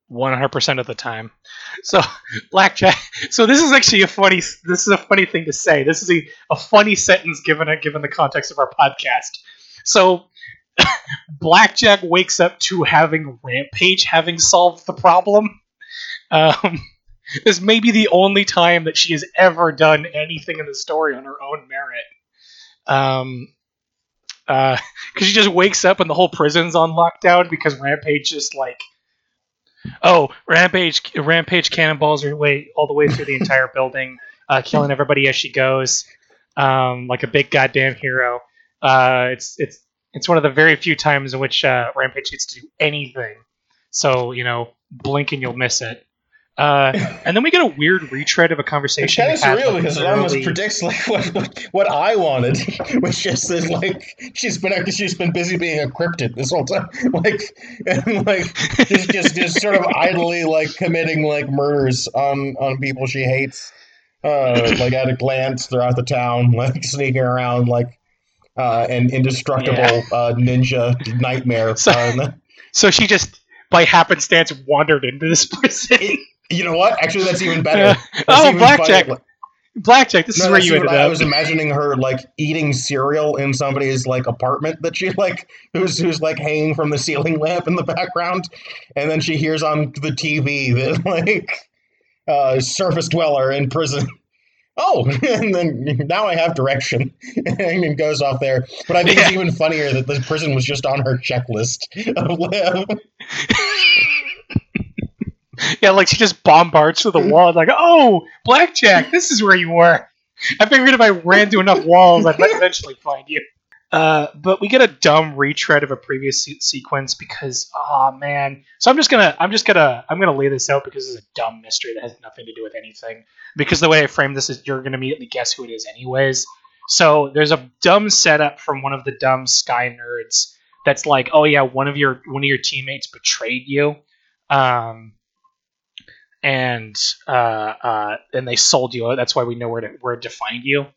one hundred percent of the time. So Blackjack. So this is actually a funny. This is a funny thing to say. This is a, a funny sentence given a, given the context of our podcast. So Blackjack wakes up to having Rampage having solved the problem. Um, this may be the only time that she has ever done anything in the story on her own merit. Um, uh, because she just wakes up and the whole prison's on lockdown because Rampage just like. Oh, Rampage! Rampage cannonballs her way all the way through the entire building, uh, killing everybody as she goes, um, like a big goddamn hero. Uh, it's it's it's one of the very few times in which uh, Rampage gets to do anything. So you know, blink and you'll miss it. Uh, and then we get a weird retread of a conversation. It's kind of surreal like, because it almost predicts like what, what what I wanted, which is that like she's been she's been busy being a cryptid this whole time, like and like just just, just sort of idly like committing like murders on on people she hates, uh, like at a glance throughout the town, like sneaking around like uh, an indestructible yeah. uh, ninja nightmare. So, uh, so she just by happenstance wandered into this prison. It, You know what? Actually, that's even better. Uh, that's oh, even Blackjack! funny. Blackjack, this no, is where you ended I up. I was imagining her like eating cereal in somebody's like apartment that she like who's who's like hanging from the ceiling lamp in the background, and then she hears on the T V that like uh, surface dweller in prison. Oh, and then now I have direction, and goes off there. But I think yeah. it's even funnier that the prison was just on her checklist of live. Yeah, like she just bombards through the wall, like, oh, Blackjack, this is where you were. I figured if I ran through enough walls, I'd eventually find you. Uh, but we get a dumb retread of a previous se- sequence because, oh man. So I'm just gonna, I'm just gonna, I'm gonna lay this out because it's a dumb mystery that has nothing to do with anything. Because the way I frame this is, you're gonna immediately guess who it is, anyways. So there's a dumb setup from one of the dumb Sky nerds that's like, oh yeah, one of your one of your teammates betrayed you. Um. And uh, uh, and they sold you. That's why we know where to where to find you.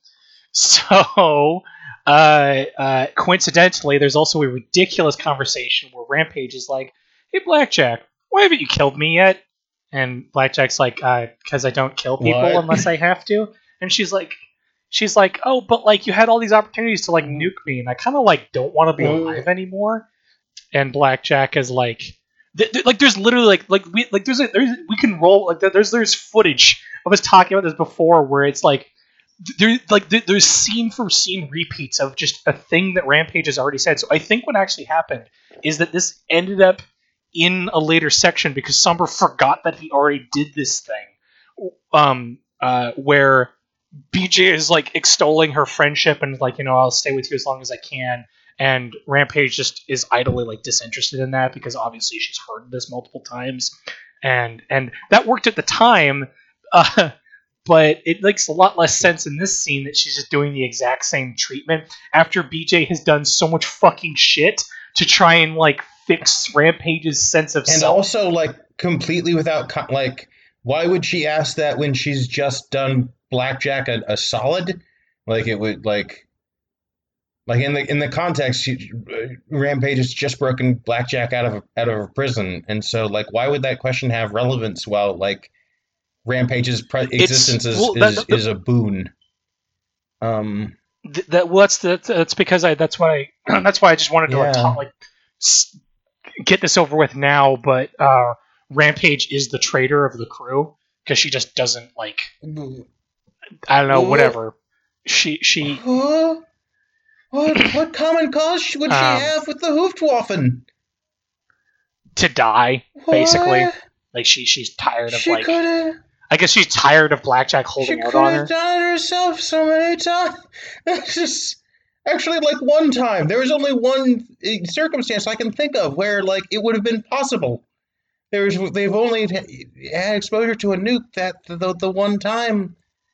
So, uh, uh, coincidentally, there's also a ridiculous conversation where Rampage is like, "Hey, Blackjack, why haven't you killed me yet?" And Blackjack's like, "Because uh, I don't kill people what? unless I have to." And she's like, "She's like, oh, but like you had all these opportunities to like nuke me, and I kind of like don't want to be alive anymore." And Blackjack is like. Like there's literally like like we like there's a there's we can roll like there's there's footage of us talking about this before where it's like there like there's scene for scene repeats of just a thing that Rampage has already said. So I think what actually happened is that this ended up in a later section because Somber forgot that he already did this thing, um uh where B J is like extolling her friendship and like, you know, I'll stay with you as long as I can. And Rampage just is idly like disinterested in that because obviously she's heard this multiple times, and and that worked at the time, uh, but it makes a lot less sense in this scene that she's just doing the exact same treatment after B J has done so much fucking shit to try and like fix Rampage's sense of and self. also like completely without con- like why would she ask that when she's just done Blackjack a, a solid? Like it would like. Like in the in the context, she, uh, Rampage has just broken Blackjack out of out of a prison, and so like, why would that question have relevance? While like Rampage's pre- existence is, well, is, that, that, is a boon. Um, th- that well, that's the, that's because I that's why I, that's why I just wanted to yeah. like, talk, like s- get this over with now. But uh, Rampage is the traitor of the crew because she just doesn't like I don't know whatever she she. Huh? What what common cause would she um, have with the Hoofdwaffen? To die, basically. What? Like she she's tired of she like. Could've, I guess she's tired of Blackjack holding out on her. She could have done it herself so many times. It's just actually like one time. There was only one circumstance I can think of where like it would have been possible. There's they've only had exposure to a nuke that the the one time.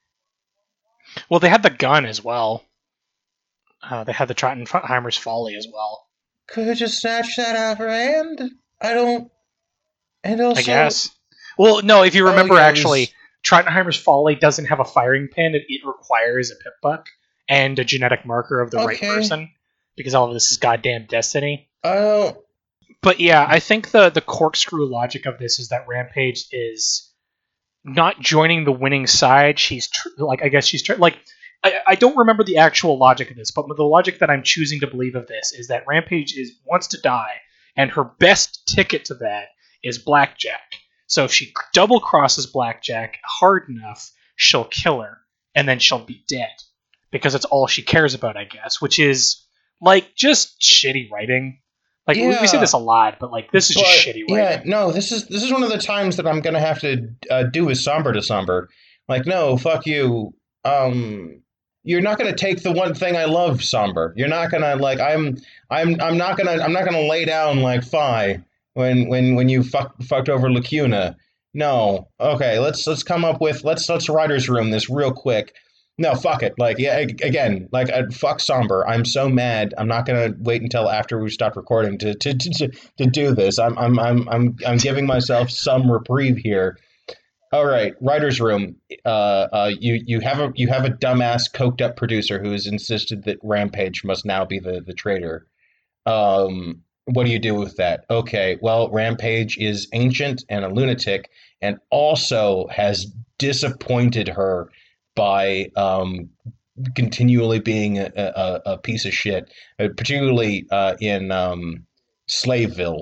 Well, they had the gun as well. Uh, they had the Trottenheimer's Folly as well. Could have just snatched that out of her hand. I don't. And also, I guess. Well, no. If you remember, oh, yeah, actually, was... Trottenheimer's Folly doesn't have a firing pin. It, it requires a pip buck and a genetic marker of the okay. right person because all of this is goddamn destiny. I don't. But yeah, I think the the corkscrew logic of this is that Rampage is not joining the winning side. She's tr- like, I guess she's tr- like, I, I don't remember the actual logic of this, but the logic that I'm choosing to believe of this is that Rampage is wants to die, and her best ticket to that is Blackjack. So if she double crosses Blackjack hard enough, she'll kill her, and then she'll be dead because it's all she cares about, I guess, which is like just shitty writing. Like we, we say Yeah. this a lot, but like this is just But, shitty writing. yeah, no, this is this is one of the times that I'm gonna have to uh, do with somber to somber. Like, no, fuck you. Um, you're not gonna take the one thing I love, somber. You're not gonna like. I'm I'm I'm not gonna I'm not gonna lay down like Phi when when when you fuck, fucked over Lacuna. No, okay, let's let's come up with let's let's writers room this real quick. No, fuck it. Like, yeah, again, like, uh, fuck somber. I'm so mad. I'm not gonna wait until after we stop recording to to, to, to do this. I'm I'm I'm I'm I'm giving myself some reprieve here. All right, writers' room. Uh, uh, you you have a you have a dumbass coked up producer who has insisted that Rampage must now be the the traitor. Um, what do you do with that? Okay, well, Rampage is ancient and a lunatic, and also has disappointed her by um, continually being a, a, a piece of shit, uh, particularly uh, in um, Slaveville.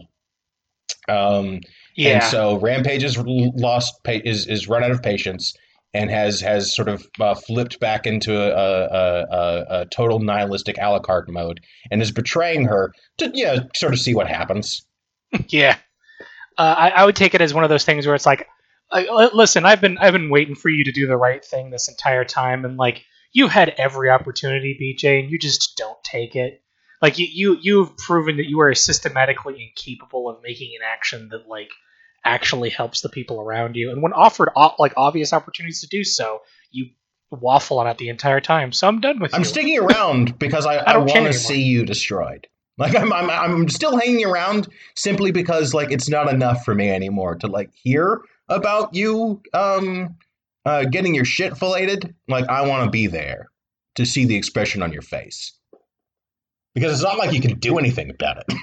Um, Yeah. And so Rampage is lost, is is run out of patience, and has has sort of uh, flipped back into a, a, a, a total nihilistic a la carte mode, and is betraying her to yeah sort of see what happens. Yeah. Uh, I, I would take it as one of those things where it's like, I, listen, I've been I've been waiting for you to do the right thing this entire time, and like you had every opportunity, B J, and you just don't take it. Like you you you've proven that you are systematically incapable of making an action that like actually helps the people around you, and when offered like obvious opportunities to do so, you waffle on it the entire time. So I'm done with I'm you. I'm sticking around because I, I I, don't care want to anymore. see you destroyed. Like I'm, I'm I'm still hanging around simply because like it's not enough for me anymore to like hear about you um uh getting your shit filleted. Like I want to be there to see the expression on your face. Because it's not like you can do anything about it.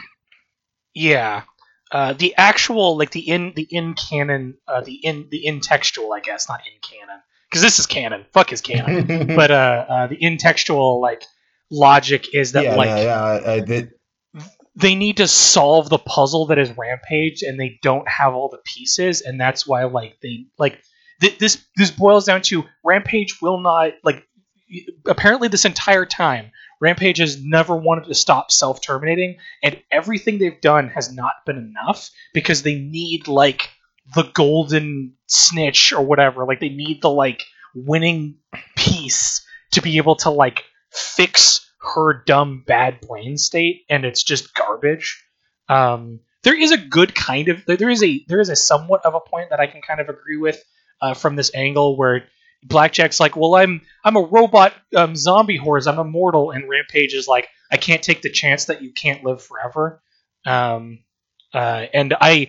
Yeah. Uh, the actual like the in the in canon uh, the in the in textual, I guess, not in canon, because this is canon. Fuck is canon. But uh, uh, the in textual like logic is that yeah, like yeah, yeah, uh, that, they need to solve the puzzle that is Rampage, and they don't have all the pieces, and that's why like they like th- this this boils down to Rampage will not like apparently this entire time Rampage has never wanted to stop self-terminating, and everything they've done has not been enough because they need like the golden snitch or whatever. Like they need the like winning piece to be able to like fix her dumb bad brain state, and it's just garbage. Um, there is a good kind of there is a there is a somewhat of a point that I can kind of agree with uh, from this angle where Blackjack's like, well, I'm I'm a robot um, zombie horse. I'm immortal, and Rampage is like, I can't take the chance that you can't live forever. Um, uh, and I,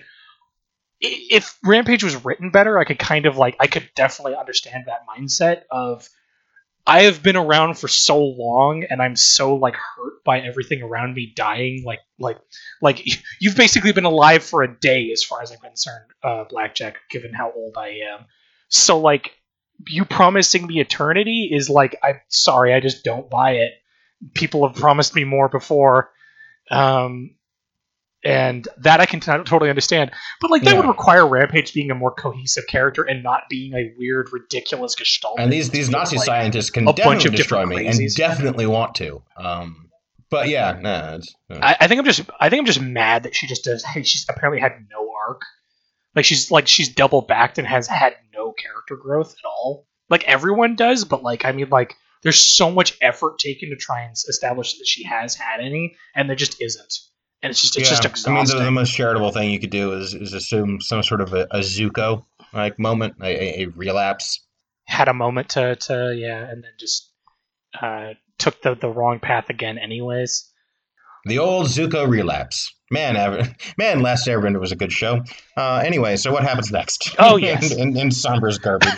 if Rampage was written better, I could kind of like, I could definitely understand that mindset of, I have been around for so long, and I'm so like hurt by everything around me dying. Like, like, like you've basically been alive for a day, as far as I'm concerned, uh, Blackjack. Given how old I am, so like. You promising me eternity is like, I'm sorry, I just don't buy it. People have promised me more before, um, and that I can t- totally understand. But like that Yeah. would require Rampage being a more cohesive character and not being a weird, ridiculous gestalt. and these these Nazi like, scientists can a bunch definitely of destroy different me, and crazies. definitely want to. Um, but yeah, nah, it's, uh, I, I think I'm just, I think I'm just mad that she just does. Hey, she's apparently had no arc. Like she's like she's double backed and has had no character growth at all. Like everyone does, but like I mean, like there's so much effort taken to try and establish that she has had any, and there just isn't. And it's just it's just I exhausting. mean, the, the most charitable thing you could do is, is assume some sort of a, a Zuko like moment, a, a, a relapse. Had a moment to to yeah, and then just uh, took the the wrong path again, anyways. The old Zuko relapse. Man, Ever- man, Last Airbender was a good show. Uh, anyway, so what happens next? Oh, yes. in, in, in Somber's garbage.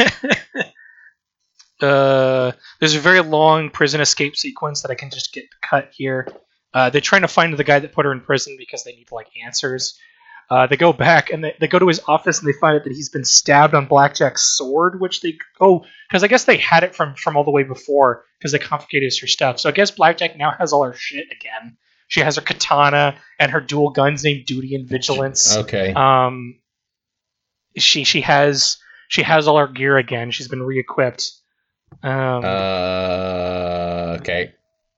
uh, there's a very long prison escape sequence that I can just get cut here. Uh, they're trying to find the guy that put her in prison because they need like answers. Uh, they go back and they, they go to his office and they find out that he's been stabbed on Blackjack's sword, which they oh because I guess they had it from from all the way before because they confiscated her stuff. So I guess Blackjack now has all her shit again. She has her katana and her dual guns named Duty and Vigilance. Okay. Um, she she has she has all her gear again. She's been re-equipped. Um, uh, okay.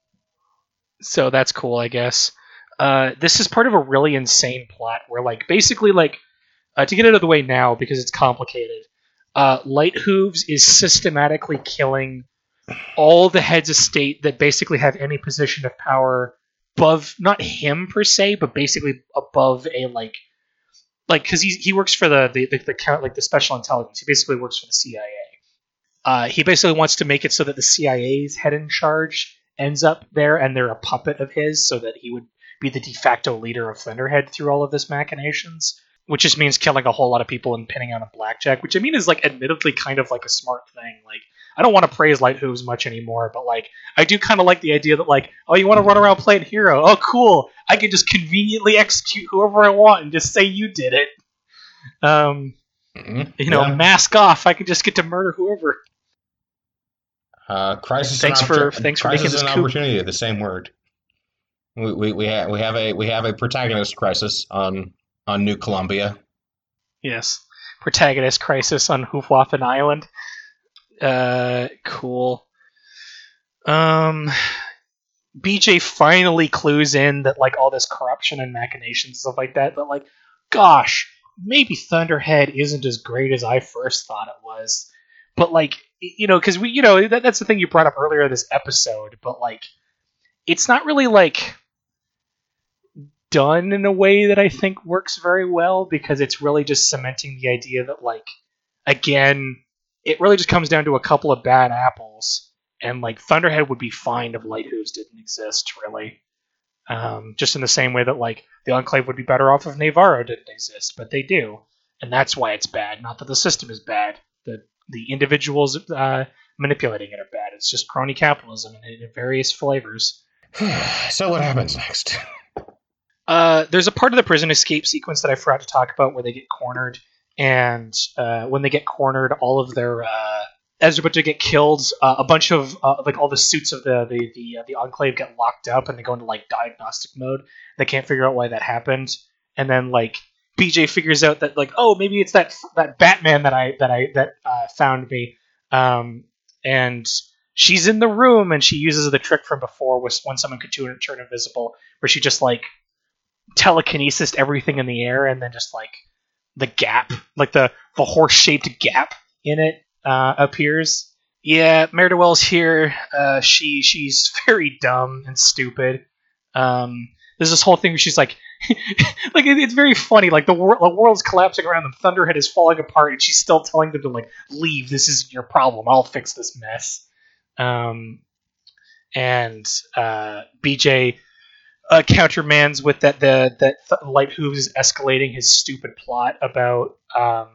So that's cool, I guess. Uh, this is part of a really insane plot where, like, basically, like, uh, to get it out of the way now because it's complicated. Uh, Light Hooves is systematically killing all the heads of state that basically have any position of power above, not him per se, but basically above a like, like because he he works for the the the, the count like the special intelligence. He basically works for the C I A. Uh, he basically wants to make it so that the C I A's head in charge ends up there, and they're a puppet of his, so that he would be the de facto leader of Thunderhead through all of this machinations. Which just means killing a whole lot of people and pinning on a Blackjack, which I mean is like admittedly kind of like a smart thing. Like, I don't want to praise Light Hooves much anymore, but like I do kind of like the idea that like, oh, you want to run around playing hero? Oh, cool! I can just conveniently execute whoever I want and just say you did it. Um, mm-hmm. You know, yeah. Mask off. I can just get to murder whoever. Uh, crisis. Thanks and for opportunity. thanks for crisis making this and coup. Opportunity. The same word. We we we have we have a we have a protagonist crisis on on New Columbia. Yes, protagonist crisis on Hoofwaffen Island. Uh, cool. Um, B J finally clues in that like all this corruption and machinations and stuff like that. But like, gosh, maybe Thunderhead isn't as great as I first thought it was. But like, you know, because we, you know, that, that's the thing you brought up earlier this episode. But like, it's not really like done in a way that I think works very well, because it's really just cementing the idea that like, again, it really just comes down to a couple of bad apples, and like Thunderhead would be fine if Light Hooves didn't exist, really. Um, just in the same way that like the Enclave would be better off if Navarro didn't exist, but they do, and that's why it's bad. Not that the system is bad. The the individuals uh, manipulating it are bad. It's just crony capitalism in, in various flavors. So what happens next? Uh, there's a part of the prison escape sequence that I forgot to talk about where they get cornered, and uh, when they get cornered, all of their uh, as they're about to get killed, uh, a bunch of uh, like all the suits of the the the, uh, the Enclave get locked up, and they go into like diagnostic mode. They can't figure out why that happened, and then like B J figures out that like, oh, maybe it's that that Batman that I that I that uh, found me, um, and she's in the room, and she uses the trick from before with when someone could turn turn invisible, where she just like telekinesis everything in the air, and then just like the gap, like the the horse-shaped gap in it uh, appears. Yeah, Mare-de-Well's here. Uh, she she's very dumb and stupid. Um, there's this whole thing where she's like, like it, it's very funny. Like the, wor- the world's collapsing around them, Thunderhead is falling apart, and she's still telling them to like leave. This isn't your problem. I'll fix this mess. Um, and uh, B J. Uh, countermands with that the that Light Hooves is escalating his stupid plot about um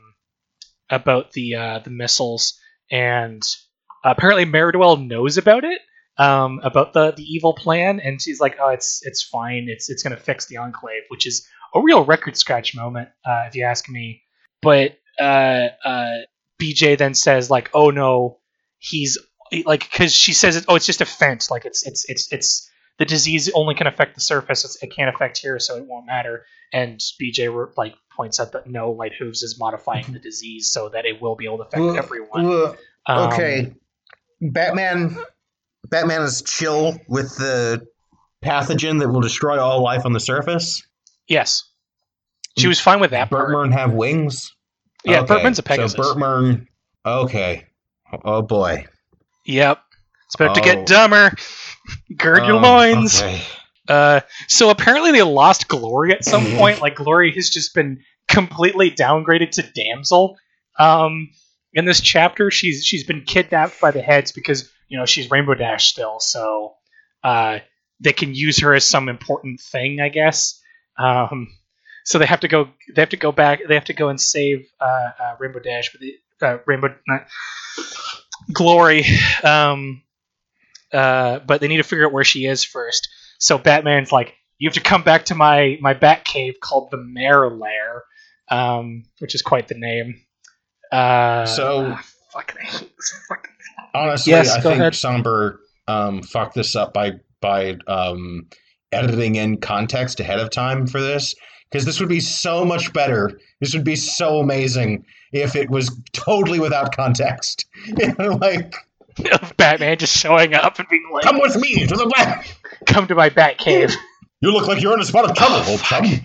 about the uh, the missiles, and uh, apparently Mare-de-Well knows about it, um about the the evil plan, and she's like, oh, it's it's fine, it's it's gonna fix the Enclave, which is a real record scratch moment, uh, if you ask me. But uh, uh, B J then says like, oh no, he's like, because she says it, oh, it's just a fence, like it's it's it's it's. The disease only can affect the surface. It can't affect here, so it won't matter. And B J like points out that no, Light Hooves is modifying the disease so that it will be able to affect uh, everyone. Uh, okay, um, Batman. Batman is chill with the pathogen that will destroy all life on the surface. Yes, she was fine with that. Bertmern have wings. Yeah, okay. Bertman's a Pegasus. So Bertmern. Okay. Oh boy. Yep. It's about oh. to get dumber. Gird your um, loins. Okay. Uh, so apparently they lost Glory at some point. Like Glory has just been completely downgraded to damsel. Um, in this chapter, she's she's been kidnapped by the heads because you know she's Rainbow Dash still. So uh, they can use her as some important thing, I guess. Um, so they have to go. They have to go back. They have to go and save uh, uh, Rainbow Dash, but the uh, Rainbow not, Glory. Um, Uh, but they need to figure out where she is first. So Batman's like, you have to come back to my my bat cave called the Mare Lair, um, which is quite the name. Uh, So, ah, fucking, fucking. honestly, Yes, I go think ahead. Somber um, fucked this up by by um, editing in context ahead of time for this, because this would be so much better. This would be so amazing if it was totally without context. You know, like, Of Batman just showing up and being like, come with me to the back. come to my bat cave. You look like you're in a spot of trouble, Oh, old fuck. chum.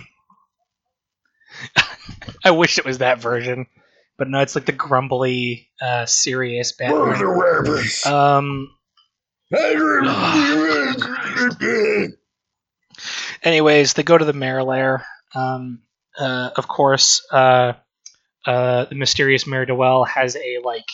I wish it was that version, but no, it's like the grumbly, uh, serious Batman. rabbits. Um. Anyways, they go to the Mare Lair. Um. Uh. Of course. Uh. Uh. The mysterious Mare Dwell has a like,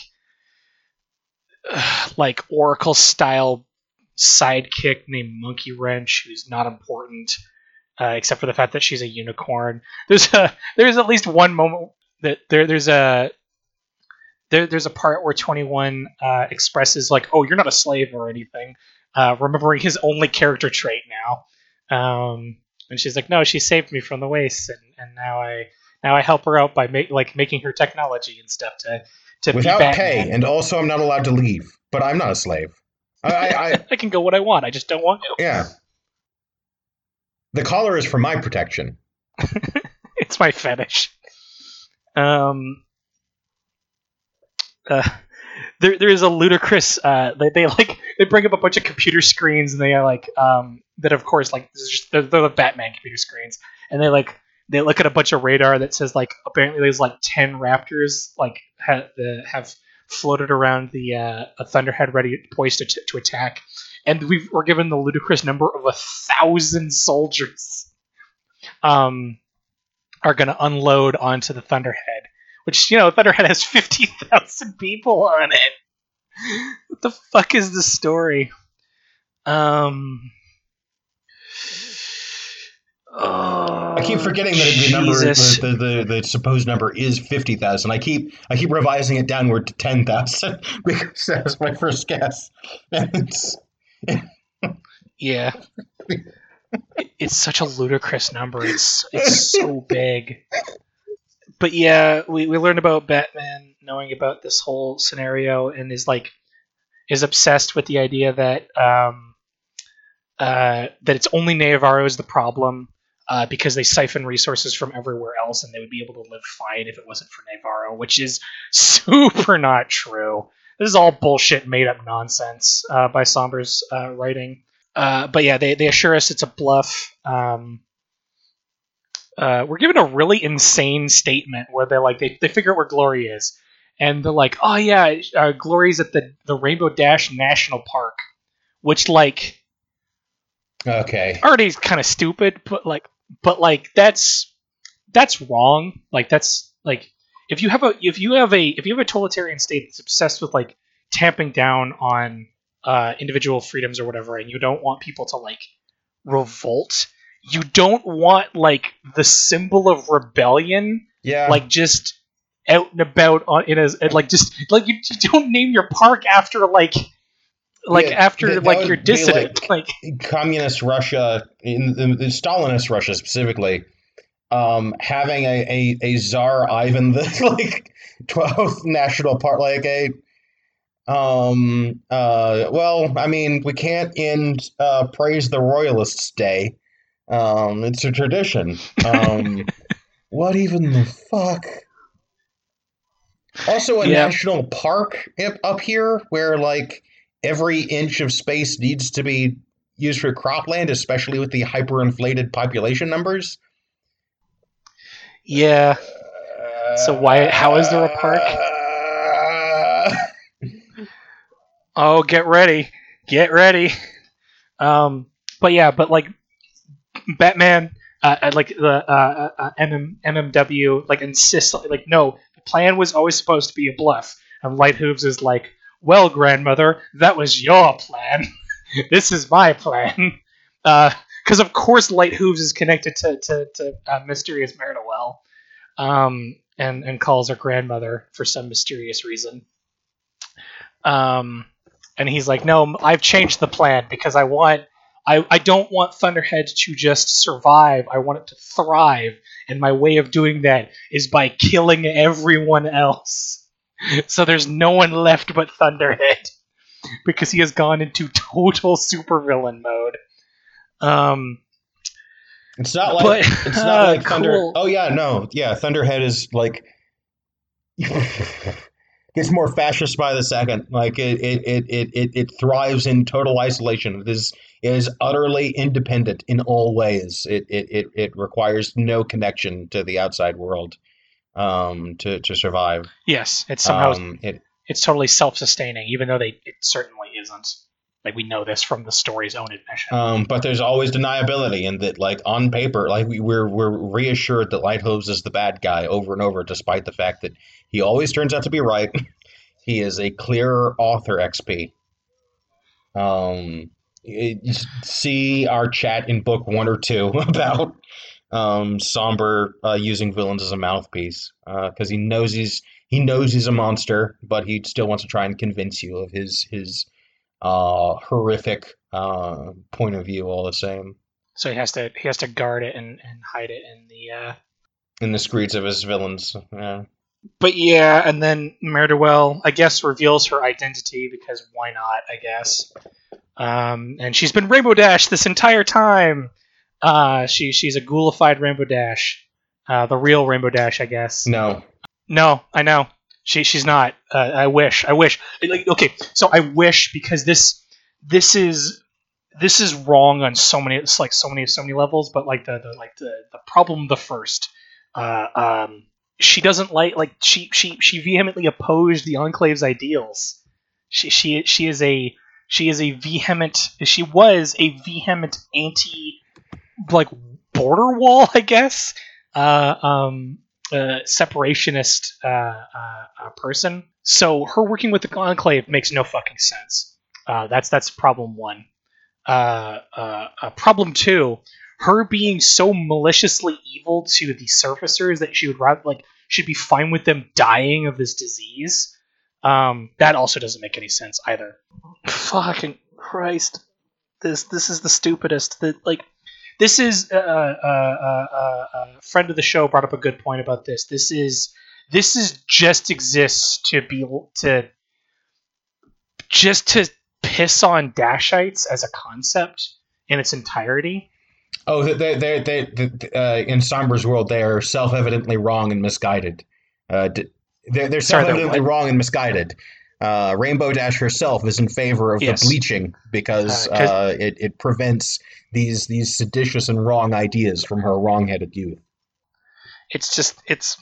uh, like Oracle style sidekick named Monkey Wrench, who's not important, uh, except for the fact that she's a unicorn. There's a there's at least one moment that there there's a there, there's a part where twenty-one uh, expresses like, oh, you're not a slave or anything, uh, remembering his only character trait now. Um, and she's like, no, she saved me from the waste, and, and now I now I help her out by make, like making her technology and stuff to to Without be pay, Batman. and also I'm not allowed to leave. But I'm not a slave. I, I, I I can go what I want. I just don't want to. yeah. The collar is for my protection. It's my fetish. Um. Uh, there, there is a ludicrous. Uh, they, they like they bring up a bunch of computer screens, and they are like, um, that of course, like this is just they're, they're the Batman computer screens, and they like they look at a bunch of radar that says like apparently there's like ten Raptors like ha- the, have floated around the uh, a Thunderhead ready poised to, to attack, and we've, we're given the ludicrous number of a thousand soldiers. Um, are going to unload onto the Thunderhead, which, you know, Thunderhead has fifty thousand people on it. What the fuck is the story? Um. Oh, I keep forgetting that the number, Jesus. the, the, the, the supposed number is fifty thousand. I keep I keep revising it downward to ten thousand because that was my first guess. And it's, Yeah. It- It's such a ludicrous number. It's it's so big. But yeah, we, we learned about Batman knowing about this whole scenario and is like is obsessed with the idea that um uh that it's only Navarro is the problem, uh, because they siphon resources from everywhere else and they would be able to live fine if it wasn't for Navarro, which is super not true. This is all bullshit, made up nonsense uh, by Somber's uh, writing. Uh, but yeah, they, they assure us it's a bluff. Um, uh, we're given a really insane statement where they're like, they, they figure out where Glory is. And they're like, oh yeah, uh, Glory's at the, the Rainbow Dash National Park. Which, like, okay. already is kind of stupid, but like, but like, that's, that's wrong. Like, that's, like, if you have a, if you have a, if you have a totalitarian state that's obsessed with, like, tamping down on uh, individual freedoms or whatever, and you don't want people to like revolt, you don't want like the symbol of rebellion, Yeah. like just out and about on in a like just like you, you don't name your park after like like Yeah, after that- that like would your be dissident, like, communist Russia, in the, the Stalinist Russia specifically, um, having a, a, a Tsar Ivan the like twelfth national park, like a um uh well, I mean, we can't end uh praise the Royalists Day. Um, it's a tradition. Um, what even the fuck? Also, a Yeah. national park up up here where like every inch of space needs to be used for cropland, especially with the hyperinflated population numbers. yeah. So why? How is there a park? Uh, Oh, get ready, get ready. Um, but yeah, but like Batman, uh, uh, like the uh, uh, M M M M W, like insists, like no, the plan was always supposed to be a bluff. And Light Hooves is like, well, grandmother, that was your plan. This is my plan. Because uh, of course Light Hooves is connected to to, to uh, mysterious Marinowell, um, and and calls her grandmother for some mysterious reason. Um, and he's like, no, I've changed the plan because I want I, I don't want Thunderhead to just survive. I want it to thrive. And my way of doing that is by killing everyone else. So there's no one left but Thunderhead. Because he has gone into total supervillain mode. Um, it's not like but, it's not uh, like Thunder. cool. Oh yeah, no, yeah, Thunderhead is like gets more fascist by the second. Like it, it, it, it, it, it thrives in total isolation. It is it is utterly independent in all ways. It, it, it, it requires no connection to the outside world um, to to survive. Yes, it's somehow Um, it, it's totally self-sustaining, even though they it certainly isn't. Like we know this from the story's own admission. Um, but there's always deniability in that, like on paper, like we, we're we're reassured that Lighthose is the bad guy over and over, despite the fact that he always turns out to be right. He is a clear author X P. Um, it, see our chat in book one or two about um, Somber uh, using villains as a mouthpiece because uh, he knows he's he knows he's a monster, but he still wants to try and convince you of his his. Uh, horrific uh, point of view, all the same. So he has to he has to guard it and, and hide it in the. Uh... In the screeds of his villains. Yeah. But yeah, and then Murderwell, I guess, reveals her identity because why not? I guess. Um, and she's been Rainbow Dash this entire time. Uh, she she's a ghoulified Rainbow Dash, uh, the real Rainbow Dash, I guess. No. No, I know. She she's not. Uh, I wish. I wish. Like, okay, so I wish because this this is this is wrong on so many. It's like so many so many levels. But like the, the like the, the problem the first. Uh, um, she doesn't like like she she she vehemently opposed the Enclave's ideals. She she she is a she is a vehement. She was a vehement anti like border wall, I guess. Uh, um. Uh, separationist uh, uh, uh, person. So her working with the Enclave makes no fucking sense. Uh, that's that's problem one. Uh, uh, uh, problem two, her being so maliciously evil to the Surfacers that she would rather like should be fine with them dying of this disease. Um, that also doesn't make any sense either. Fucking Christ, this this is the stupidest. That like. This is a uh, uh, uh, uh, friend of the show brought up a good point about this. This is this is just exists to be to just to piss on Dashites as a concept in its entirety. Oh, they they they, they uh, in Somber's world they are self-evidently wrong and misguided. Uh, they're they're self-evidently wrong and misguided. Uh, Rainbow Dash herself is in favor of yes. the bleaching because uh, uh, it, it prevents these these seditious and wrong ideas from her wrong-headed youth. It's just it's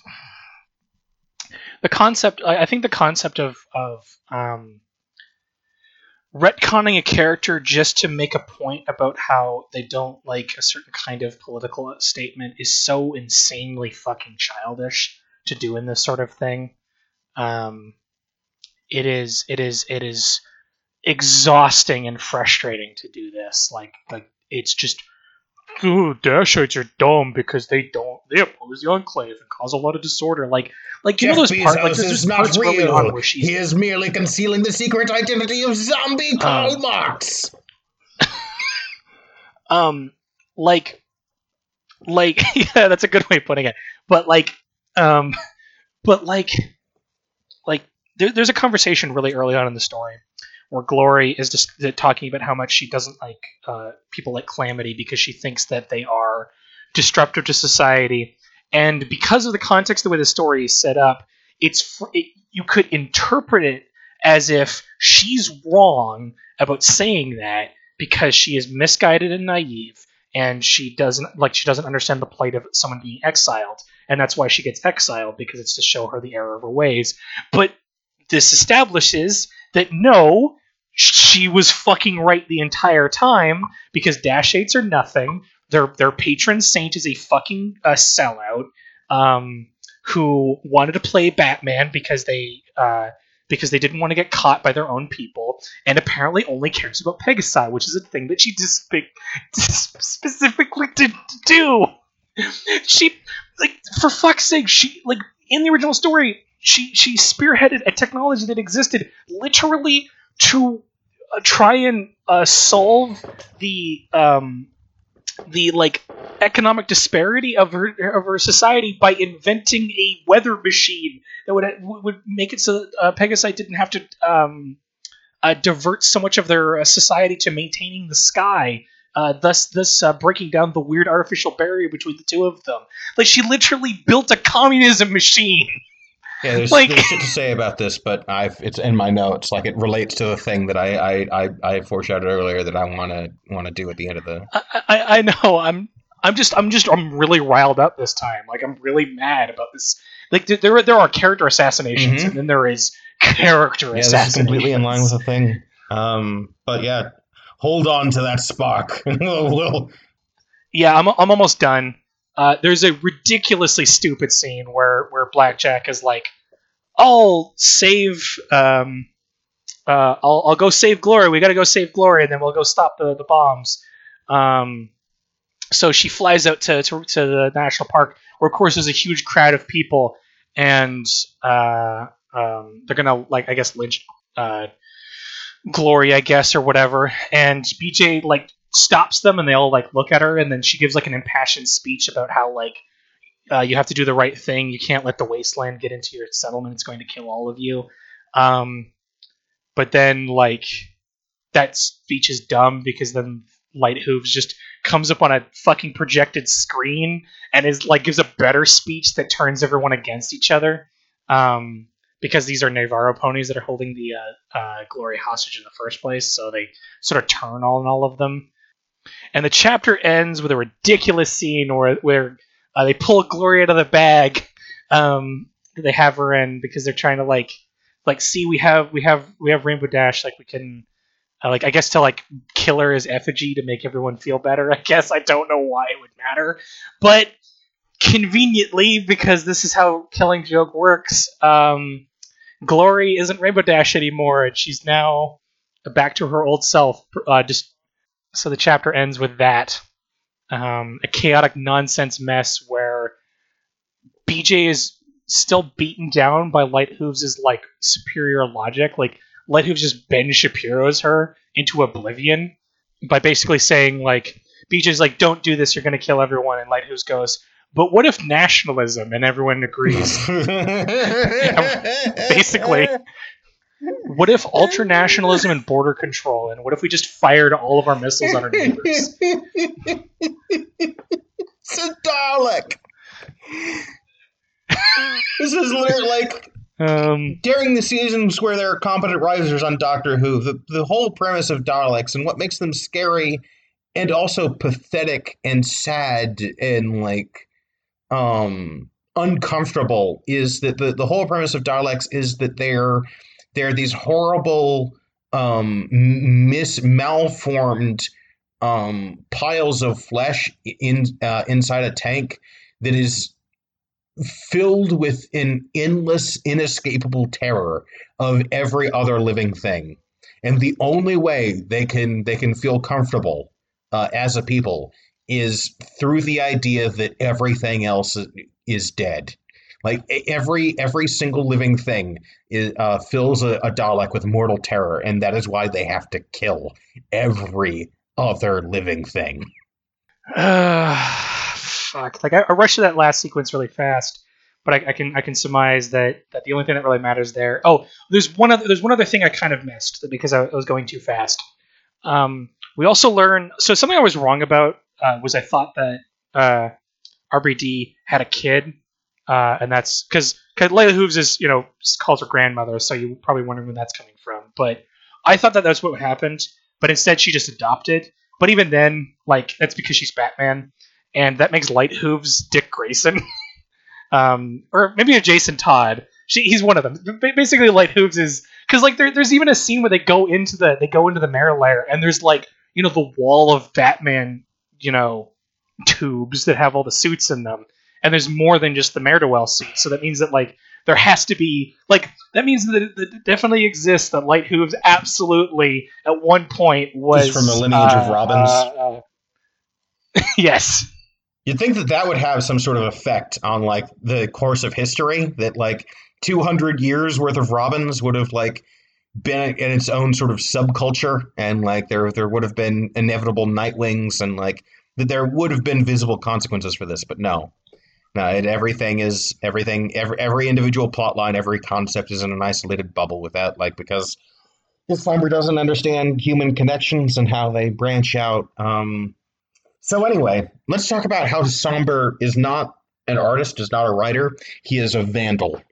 the concept. I think the concept of of um, retconning a character just to make a point about how they don't like a certain kind of political statement is so insanely fucking childish to do in this sort of thing. Um, It is, it is, it is exhausting and frustrating to do this. Like, like it's just, oh, Dashites are dumb because they don't, they oppose the Enclave and cause a lot of disorder. Like, like you Jeff know those parts, like Bezos there's is not parts early real. on where she's, he is merely concealing the secret identity of zombie Karl um, Marx. um, like, like, yeah, that's a good way of putting it. But like, um, but like, like. There, there's a conversation really early on in the story where Glory is just talking about how much she doesn't like uh, people like Calamity because she thinks that they are disruptive to society. And because of the context, the way the story is set up, it's it, you could interpret it as if she's wrong about saying that because she is misguided and naive, and she doesn't like she doesn't understand the plight of someone being exiled, and that's why she gets exiled because it's to show her the error of her ways. But this establishes that no, she was fucking right the entire time because Dashites are nothing. Their their patron saint is a fucking uh, sellout um, who wanted to play Batman because they uh, because they didn't want to get caught by their own people, and apparently only cares about Pegasi, which is a thing that she just specifically didn't do. She like for fuck's sake, she like in the original story. She she spearheaded a technology that existed literally to try and uh, solve the um, the like economic disparity of her of her society by inventing a weather machine that would would make it so that uh, Pegasi didn't have to um, uh, divert so much of their uh, society to maintaining the sky. Uh, thus, thus uh, breaking down the weird artificial barrier between the two of them. Like, she literally built a communism machine. Yeah, there's, like, there's shit to say about this, but I've it's in my notes. Like, it relates to the thing that I I, I, I foreshadowed earlier that I want to want to do at the end of the. I, I I know I'm I'm just I'm just I'm really riled up this time. Like, I'm really mad about this. Like, there there are character assassinations, mm-hmm. and then there is character yeah, assassinations. Yeah, this is completely in line with the thing. Um, but yeah. Hold on to that spark. Yeah, I'm I'm almost done. Uh, there's a ridiculously stupid scene where, where Blackjack is like, "I'll save, um, uh, I'll I'll go save Glory. We got to go save Glory, and then we'll go stop the the bombs." Um, so she flies out to, to to the national park, where of course there's a huge crowd of people, and uh, um, they're gonna like I guess lynch. Uh, Glory, I guess, or whatever, and B J like stops them, and they all like look at her, and then she gives like an impassioned speech about how like uh, you have to do the right thing. You can't let the wasteland get into your settlement; it's going to kill all of you. Um, but then like that speech is dumb because then Light Hooves just comes up on a fucking projected screen and is like gives a better speech that turns everyone against each other. Um, Because these are Navarro ponies that are holding the uh, uh, Glory hostage in the first place, so they sort of turn all in all of them. And the chapter ends with a ridiculous scene where, where uh, they pull Glory out of the bag um, that they have her in because they're trying to like like see we have we have we have Rainbow Dash, like we can uh, like I guess to like kill her as effigy to make everyone feel better. I guess I don't know why it would matter, but conveniently, because this is how Killing Joke works. Um, Glory isn't Rainbow Dash anymore, and she's now back to her old self. Uh, just so the chapter ends with that, um, a chaotic nonsense mess where B J is still beaten down by Light Hooves' like superior logic. Like Light Hooves just Ben Shapiro's her into oblivion by basically saying like B J's like, "Don't do this, you're going to kill everyone," and Light Hooves goes, "But what if nationalism?" And everyone agrees. Basically, what if ultranationalism and border control? And what if we just fired all of our missiles on our neighbors? It's a Dalek. This is literally like um, during the seasons where there are competent writers on Doctor Who, the, the whole premise of Daleks and what makes them scary and also pathetic and sad and like um uncomfortable is that the, the whole premise of Daleks is that they're they're these horrible um mis malformed um piles of flesh in uh, inside a tank that is filled with an endless inescapable terror of every other living thing, and the only way they can they can feel comfortable uh, as a people is through the idea that everything else is dead. Like every every single living thing is, uh, fills a, a Dalek with mortal terror, and that is why they have to kill every other living thing. Uh, fuck! Like I, I rushed to that last sequence really fast, but I, I can I can surmise that, that the only thing that really matters there. Oh, there's one other there's one other thing I kind of missed because I, I was going too fast. Um, we also learn so something I was wrong about. Uh, was I thought that uh, R B D had a kid, uh, and that's because Layla Hooves is, you know, calls her grandmother, so you're probably wondering where that's coming from. But I thought that that's what happened, but instead she just adopted. But even then, like, that's because she's Batman, and that makes Light Hooves Dick Grayson, um, or maybe a Jason Todd. She, he's one of them. Basically, Light Hooves is because like there, there's even a scene where they go into the they go into the Mare Lair, and there's like, you know, the wall of Batman, you know, tubes that have all the suits in them, and there's more than just the Mare-de-Well suit. So that means that like there has to be like that means that it, that it definitely exists that Light Hooves absolutely at one point was just from a lineage uh, of Robins. Uh, uh, yes, you'd think that that would have some sort of effect on like the course of history. That like two hundred years worth of Robins would have like been in its own sort of subculture, and like there there would have been inevitable Nightwings, and like that there would have been visible consequences for this, but no. No, it, everything is everything. Every every individual plot line, every concept is in an isolated bubble with that, like because Somber doesn't understand human connections and how they branch out. Um, so anyway, let's talk about how Somber is not an artist, is not a writer. He is a vandal.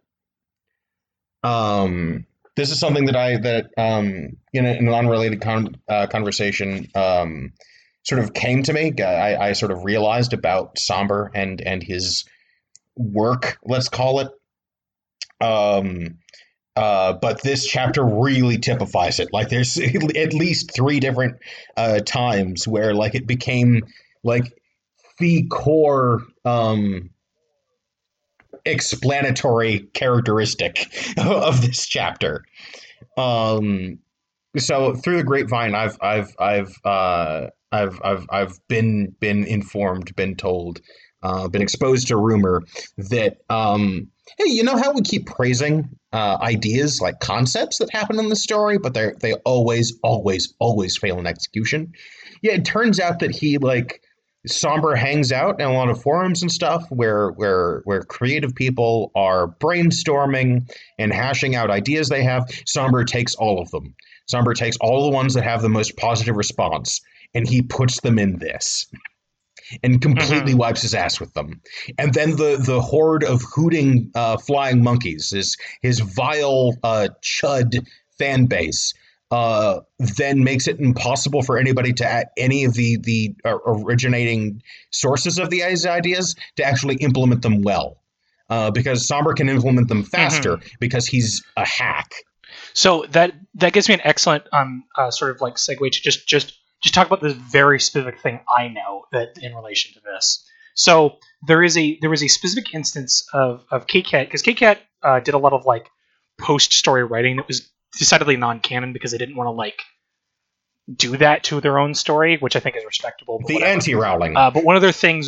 Um, this is something that I that um in, a, in an unrelated con, uh, conversation um. sort of came to me. I, I sort of realized about Somber and and his work, let's call it. Um, uh, but this chapter really typifies it. Like there's at least three different uh, times where like it became like the core um, explanatory characteristic of this chapter. Um, so through the grapevine, I've I've I've uh, I've I've I've been been informed, been told, uh, been exposed to rumor that um, hey, you know how we keep praising uh, ideas like concepts that happen in the story, but they they always always always fail in execution. Yeah, it turns out that he like Somber hangs out in a lot of forums and stuff where where where creative people are brainstorming and hashing out ideas they have. Somber takes all of them. Somber takes all the ones that have the most positive response, and he puts them in this and completely Mhm. wipes his ass with them. And then the the horde of hooting uh, flying monkeys, his his vile uh, chud fan base, uh, then makes it impossible for anybody to add any of the the uh, originating sources of these ideas to actually implement them well, uh, because Somber can implement them faster Mhm. because he's a hack. So that that gives me an excellent um uh, sort of like segue to just just just talk about this very specific thing I know that in relation to this. So there is a there was a specific instance of of K CAT because K CAT uh, did a lot of like post story writing that was decidedly non-canon because they didn't want to like do that to their own story, which I think is respectable. But The whatever. anti-Rowling. Uh, but one of their things,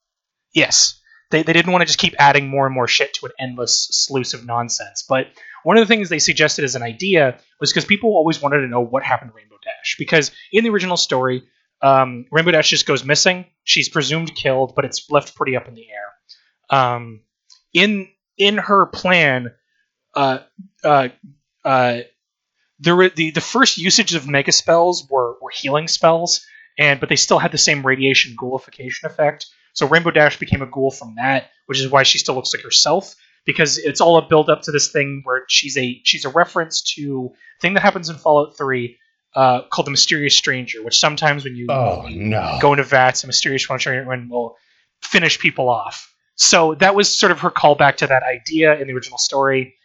yes, they they didn't want to just keep adding more and more shit to an endless sluice of nonsense. But one of the things they suggested as an idea was because people always wanted to know what happened to Rainbow Dash. Because in the original story, um, Rainbow Dash just goes missing. She's presumed killed, but it's left pretty up in the air. Um, in in her plan, uh, uh, uh, there were the, the first usage of mega spells were, were healing spells, and but they still had the same radiation ghoulification effect. So Rainbow Dash became a ghoul from that, which is why she still looks like herself, because it's all a build up to this thing where she's a she's a reference to a thing that happens in Fallout three uh, called the Mysterious Stranger, which sometimes when you, Oh you no! go into vats, a mysterious stranger will finish people off. So that was sort of her callback to that idea in the original story.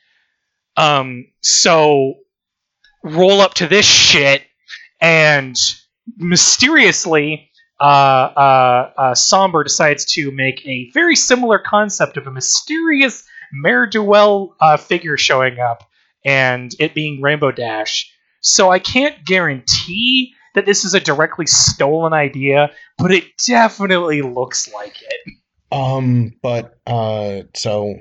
Um, so roll up to this shit, and mysteriously, uh, uh, uh, Somber decides to make a very similar concept of a mysterious Mare Duel uh, figure showing up, and it being Rainbow Dash. So I can't guarantee that this is a directly stolen idea, but it definitely looks like it. Um, but uh, so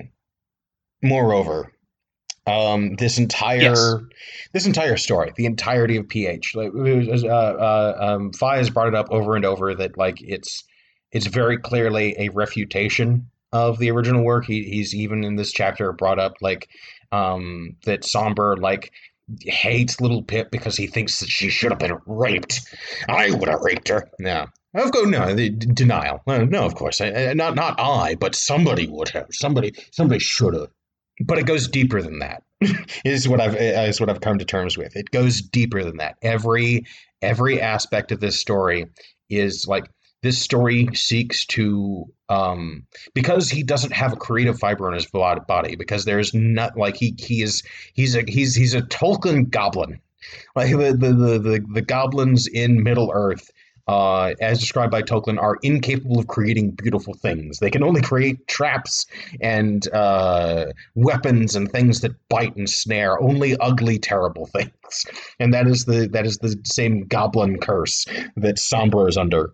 moreover, um, this entire Yes. this entire story, the entirety of P H, like it was, uh, uh, um, Fi has brought it up over and over that like it's it's very clearly a refutation of the original work. He, he's even in this chapter brought up like um, that Somber like hates Little Pip because he thinks that she should have been raped. I would have raped her. No. Of course, no. The d- denial. No, no, of course, I, I- not not I, but somebody would have. Somebody, somebody should have. But it goes deeper than that. is what I've is what I've come to terms with. It goes deeper than that. Every every aspect of this story is like this story seeks to um because he doesn't have a creative fiber in his body, because there's not like he he is he's a he's he's a Tolkien goblin. Like the the the, the, the goblins in Middle Earth, uh, as described by Tolkien, are incapable of creating beautiful things. They can only create traps and uh, weapons and things that bite and snare. Only ugly, terrible things, and that is the that is the same goblin curse that Sombra is under.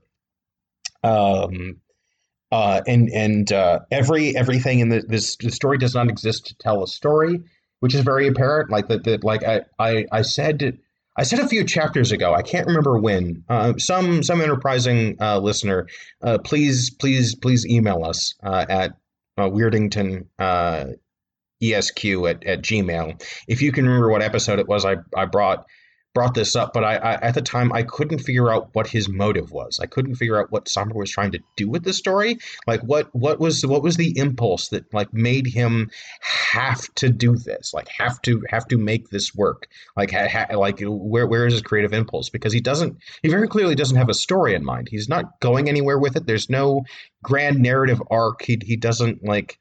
Um, uh, and and uh, every everything in the, this the story does not exist to tell a story, which is very apparent. Like that, that like I, I, I said, I said a few chapters ago. I can't remember when. Uh, some some enterprising uh, listener, uh, please please please email us uh, at uh, Weirdington uh, Esq at, at Gmail if you can remember what episode it was. I I brought. brought this up, but I, I at the time I couldn't figure out what his motive was. I couldn't figure out what Sombra was trying to do with the story. Like what what was what was the impulse that like made him have to do this? Like have to have to make this work? Like ha, ha, like where where is his creative impulse? Because he doesn't he very clearly doesn't have a story in mind. He's not going anywhere with it. There's no grand narrative arc. He he doesn't like.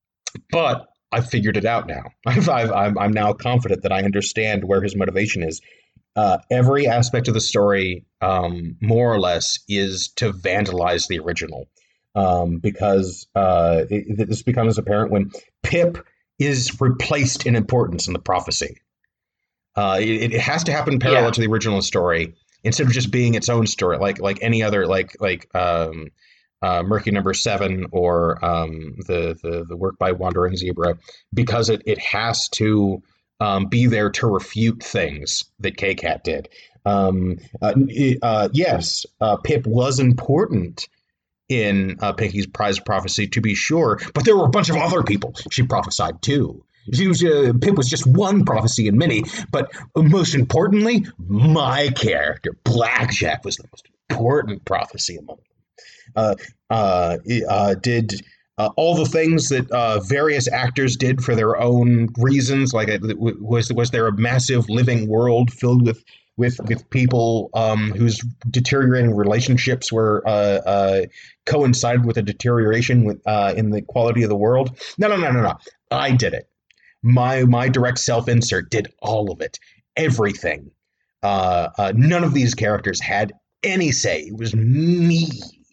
But I've figured it out now. I've, I've I'm I'm now confident that I understand where his motivation is. Uh, every aspect of the story, um, more or less, is to vandalize the original, um, because uh, it, this becomes apparent when Pip is replaced in importance in the prophecy. Uh, it, it has to happen parallel Yeah. to the original story instead of just being its own story, like like any other, like like um, uh, Murky Number Seven or um, the, the the work by Wandering Zebra, because it it has to. Um, be there to refute things that K-Cat did. Um, uh, uh, yes, uh, Pip was important in uh, Pinky's prize prophecy, to be sure, but there were a bunch of other people she prophesied too. She was, uh, Pip was just one prophecy in many, but most importantly, my character, Blackjack, was the most important prophecy among them. Uh, uh, uh, did... Uh, all the things that uh, various actors did for their own reasons, like it, was was there a massive living world filled with with with people um, whose deteriorating relationships were uh, uh, coincided with a deterioration with, uh, in the quality of the world? No, no, no, no, no. I did it. My my direct self-insert did all of it, everything. Uh, uh, none of these characters had any say. It was me.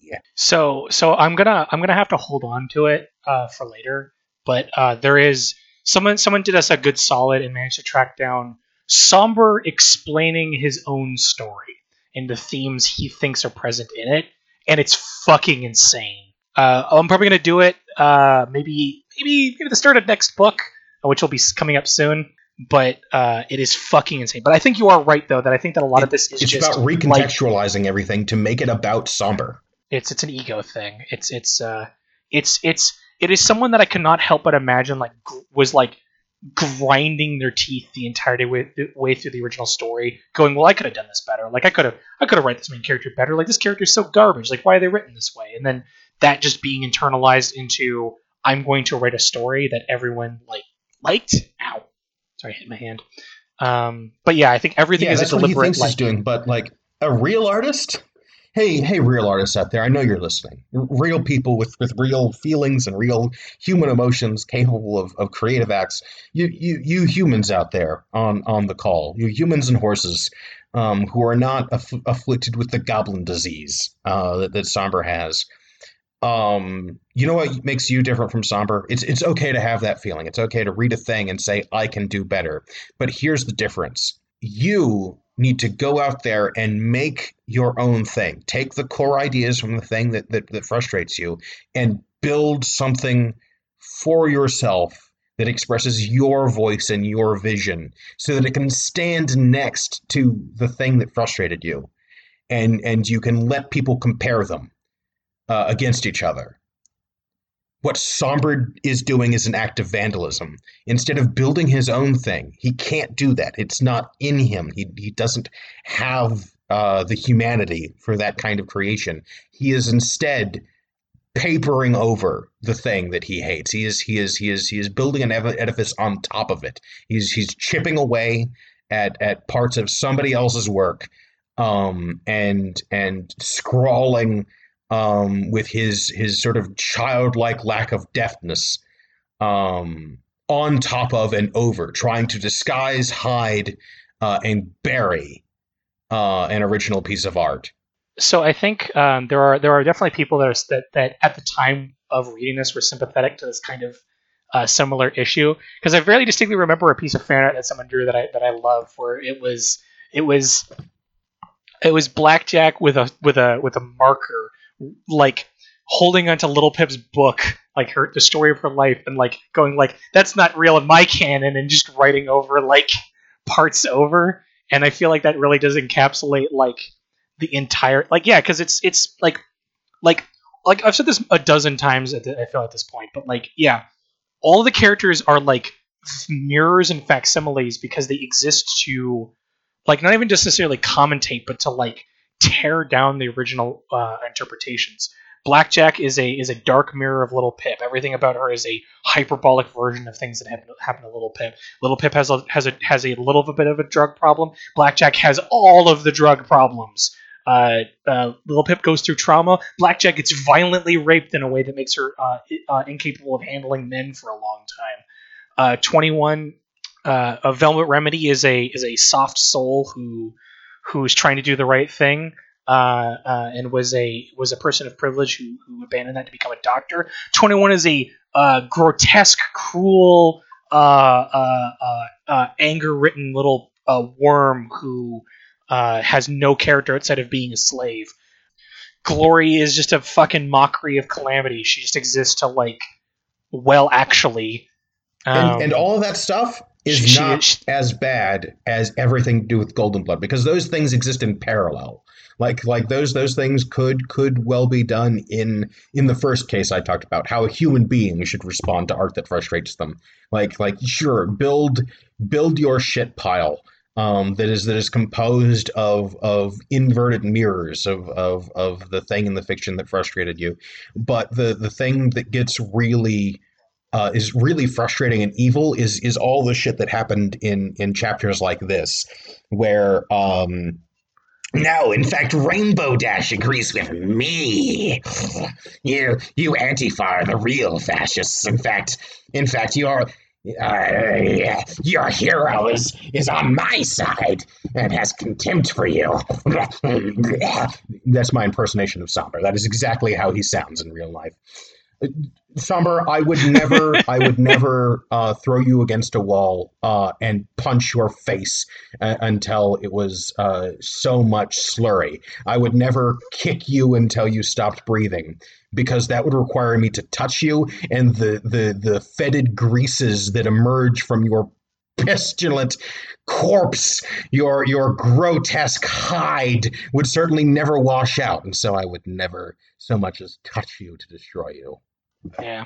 So so I'm gonna I'm gonna have to hold on to it uh, for later. But uh, there is someone someone did us a good solid and managed to track down Sombra explaining his own story and the themes he thinks are present in it, and it's fucking insane. Uh, I'm probably gonna do it uh, maybe maybe maybe the start of next book, which will be coming up soon. But uh, it is fucking insane. But I think you are right though that I think that a lot it, of this is it's just about recontextualizing like, everything to make it about Sombra. It's it's an ego thing. It's it's uh it's it's it is someone that I cannot help but imagine like gr- was like grinding their teeth the entire way, way through the original story, going, well, I could have done this better. Like I could have I could have written this main character better. Like this character is so garbage. Like why are they written this way? And then that just being internalized into I'm going to write a story that everyone like liked. Ow, sorry, I hit my hand. Um, but yeah, I think everything yeah, is that's a deliberate. What he thinks like, he's doing, but like a real artist. Hey, hey, real artists out there, I know you're listening. Real people with, with real feelings and real human emotions capable of, of creative acts. You, you you humans out there on, on the call, you humans and horses um, who are not aff- afflicted with the goblin disease uh, that, that Sombra has. Um, you know what makes you different from Sombra? It's, it's okay to have that feeling. It's okay to read a thing and say, I can do better. But here's the difference. You need to go out there and make your own thing. Take the core ideas from the thing that, that, that frustrates you and build something for yourself that expresses your voice and your vision so that it can stand next to the thing that frustrated you. And, and you can let people compare them uh, against each other. What Sombra is doing is an act of vandalism. Instead of building his own thing, he can't do that. It's not in him. He he doesn't have uh, the humanity for that kind of creation. He is instead papering over the thing that he hates. He is he is he is he is building an edifice on top of it. He's he's chipping away at at parts of somebody else's work, um, and and scrawling. Um, with his his sort of childlike lack of deftness um, on top of and over, trying to disguise, hide, uh, and bury uh, an original piece of art. So I think um, there are there are definitely people that are that, that at the time of reading this were sympathetic to this kind of uh, similar issue, because I very distinctly remember a piece of fan art that someone drew that I that I love, where it was it was it was Blackjack with a with a with a marker, like holding onto Little Pip's book, like her the story of her life, and like going like that's not real in my canon, and just writing over like parts over. And I feel like that really does encapsulate like the entire like yeah, because it's it's like like like I've said this a dozen times. At the, I feel at this point, but like yeah, all of the characters are like mirrors and facsimiles because they exist to like not even just necessarily commentate, but to like tear down the original uh, interpretations. Blackjack is a is a dark mirror of Little Pip. Everything about her is a hyperbolic version of things that happen happen to Little Pip. Little Pip has a has a has a little bit of a drug problem. Blackjack has all of the drug problems. Uh, uh, Little Pip goes through trauma. Blackjack gets violently raped in a way that makes her uh, uh, incapable of handling men for a long time. Uh, twenty-one, uh, a Velvet Remedy is a is a soft soul who who's trying to do the right thing. Uh, uh, and was a was a person of privilege who, who abandoned that to become a doctor. twenty-one is a uh, grotesque, cruel, uh, uh, uh, uh, anger-ridden little uh, worm who uh, has no character outside of being a slave. Glory is just a fucking mockery of Calamity. She just exists to like, well, actually, um, and, and all of that stuff is she, not she, as bad as everything to do with Golden Blood, because those things exist in parallel. Like like those those things could could well be done in in the first case I talked about, how a human being should respond to art that frustrates them. Like like sure, build build your shit pile um, that is that is composed of of inverted mirrors of, of of the thing in the fiction that frustrated you. But the the thing that gets really uh, is really frustrating and evil is is all the shit that happened in in chapters like this, where um no, in fact, Rainbow Dash agrees with me. You, you Antifa are the real fascists. In fact, in fact, your uh, your hero is is on my side and has contempt for you. That's my impersonation of Somber. That is exactly how he sounds in real life. Somber, I would never, I would never uh, throw you against a wall uh, and punch your face uh, until it was uh, so much slurry. I would never kick you until you stopped breathing, because that would require me to touch you, and the the the fetid greases that emerge from your pestilent corpse, your your grotesque hide, would certainly never wash out, and so I would never so much as touch you to destroy you. Yeah.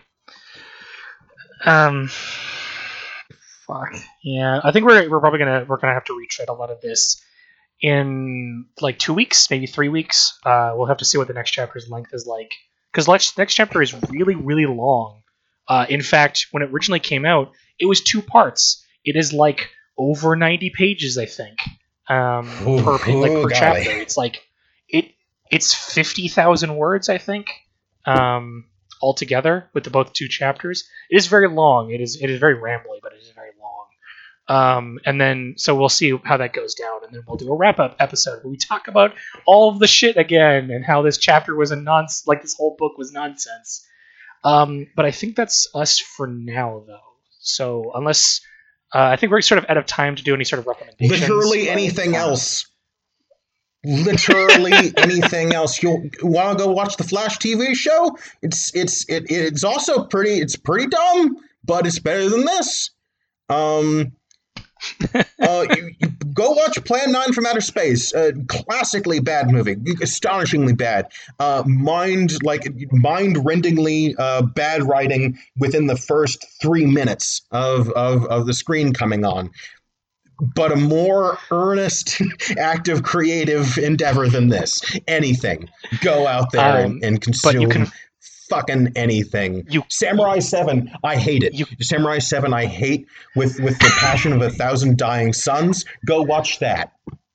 Um. Fuck. Yeah. I think we're we're probably gonna we're gonna have to retread a lot of this in like two weeks, maybe three weeks. Uh, we'll have to see what the next chapter's length is like, because next next chapter is really really long. Uh, in fact, when it originally came out, it was two parts. It is like over ninety pages, I think, um, Ooh, per pa- like per golly. chapter. It's like it it's fifty thousand words, I think. Um. Altogether with the both two chapters. It is very long. It is it is very rambly, but it is very long. Um, and then so we'll see how that goes down, and then we'll do a wrap up episode where we talk about all of the shit again and how this chapter was a nonsense, like this whole book was nonsense. Um, but I think that's us for now, though. So unless uh, I think we're sort of out of time to do any sort of recommendations. Literally anything else. Literally anything else. You want to go watch the Flash T V show? It's it's it, it's also pretty. It's pretty dumb, but it's better than this. Um, uh, you, you go watch Plan Nine from Outer Space. Uh, classically bad movie, astonishingly bad. Uh, mind like mind-rendingly uh, bad writing within the first three minutes of of of the screen coming on. But a more earnest act of creative endeavor than this. Anything. Go out there Um, and, and consume but you can- fucking anything. You- Samurai seven, I hate it. You- Samurai seven, I hate with, with the passion of a thousand dying suns. Go watch that.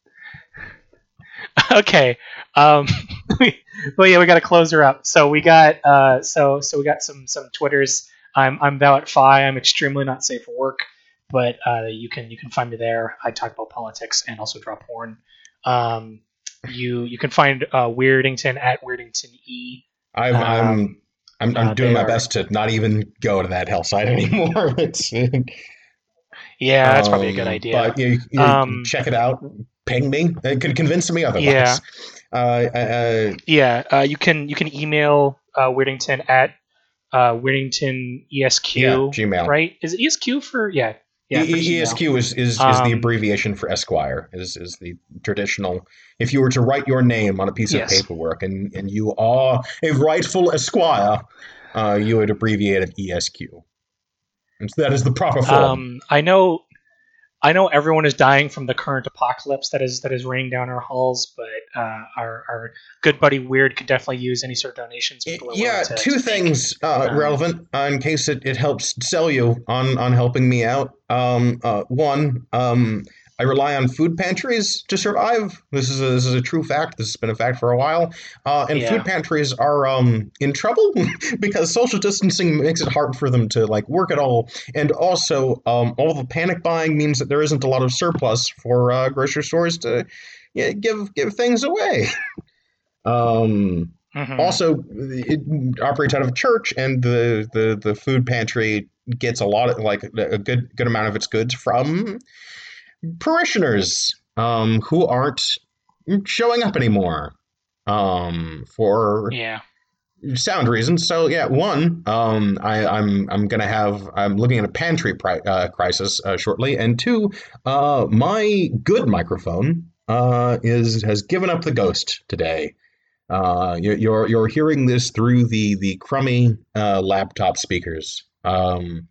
Okay. Um, well, yeah, we got to close her up. So we got uh, so so we got some some Twitters. I'm I'm thou at Phi. I'm extremely not safe for work, but uh, you can you can find me there. I talk about politics and also draw porn. Um, you you can find uh, Weirdington at Weirdington E. I've, Um, I'm I'm, I'm uh, doing they my are- best to not even go to that hell site anymore. It's, Yeah, that's probably a um, good idea. But you, you Um, check it out. Ping me. It could convince me otherwise. Yeah. Uh, uh, Yeah, uh, you can you can email uh, Weirdington at uh, Weirdington E S Q. Yeah, Gmail. Right? Is it E S Q for yeah? Yeah. For E- Gmail. ESQ is, is, is Um, the abbreviation for Esquire, is, is the traditional. If you were to write your name on a piece Yes. of paperwork and, and you are a rightful Esquire, uh, you would abbreviate it E S Q. And so that is the proper form. Um, I know, I know everyone is dying from the current apocalypse that is that is raining down our halls, but uh, our our good buddy Weird could definitely use any sort of donations. people are willing Yeah, to- two to things uh, Um, relevant uh, in case it, it helps sell you on, on helping me out. Um, uh, one, um, I rely on food pantries to survive. This is a, this is a true fact. This has been a fact for a while. Uh, and Yeah. food pantries are um, in trouble because social distancing makes it hard for them to like work at all. And also, um, all the panic buying means that there isn't a lot of surplus for uh, grocery stores to yeah, give give things away. um. mhm. Also, it operates out of a church, and the, the, the food pantry gets a lot of like a good good amount of its goods from parishioners um, who aren't showing up anymore um, for yeah. sound reasons. So yeah, one, um, I, I'm I'm gonna have I'm looking at a pantry pri- uh, crisis uh, shortly, and two, uh, my good microphone uh, is has given up the ghost today. Uh, you're, you're you're hearing this through the the crummy uh, laptop speakers. Um,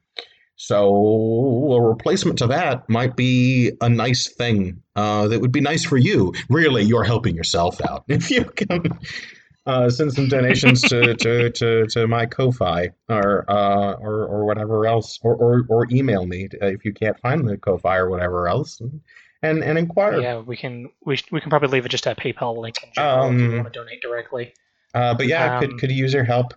so a replacement to that might be a nice thing. Uh, that would be nice for you. Really, you're helping yourself out if you can uh, send some donations to, to, to, to my Ko-fi or uh, or or whatever else, or or, or email me if you can't find the Ko-fi or whatever else, and and inquire. Yeah, we can we, sh- we can probably leave it just a PayPal link in general if you Um, want to donate directly. Uh, but yeah, Um, could could use your help.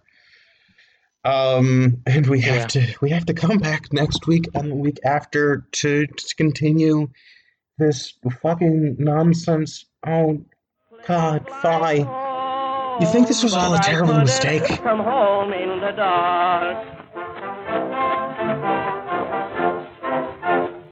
Um, and we have Yeah. to we have to come back next week and the week after to, to continue this fucking nonsense. Oh God, Fi. You think this was all a But I terrible couldn't mistake? Come home in the dark.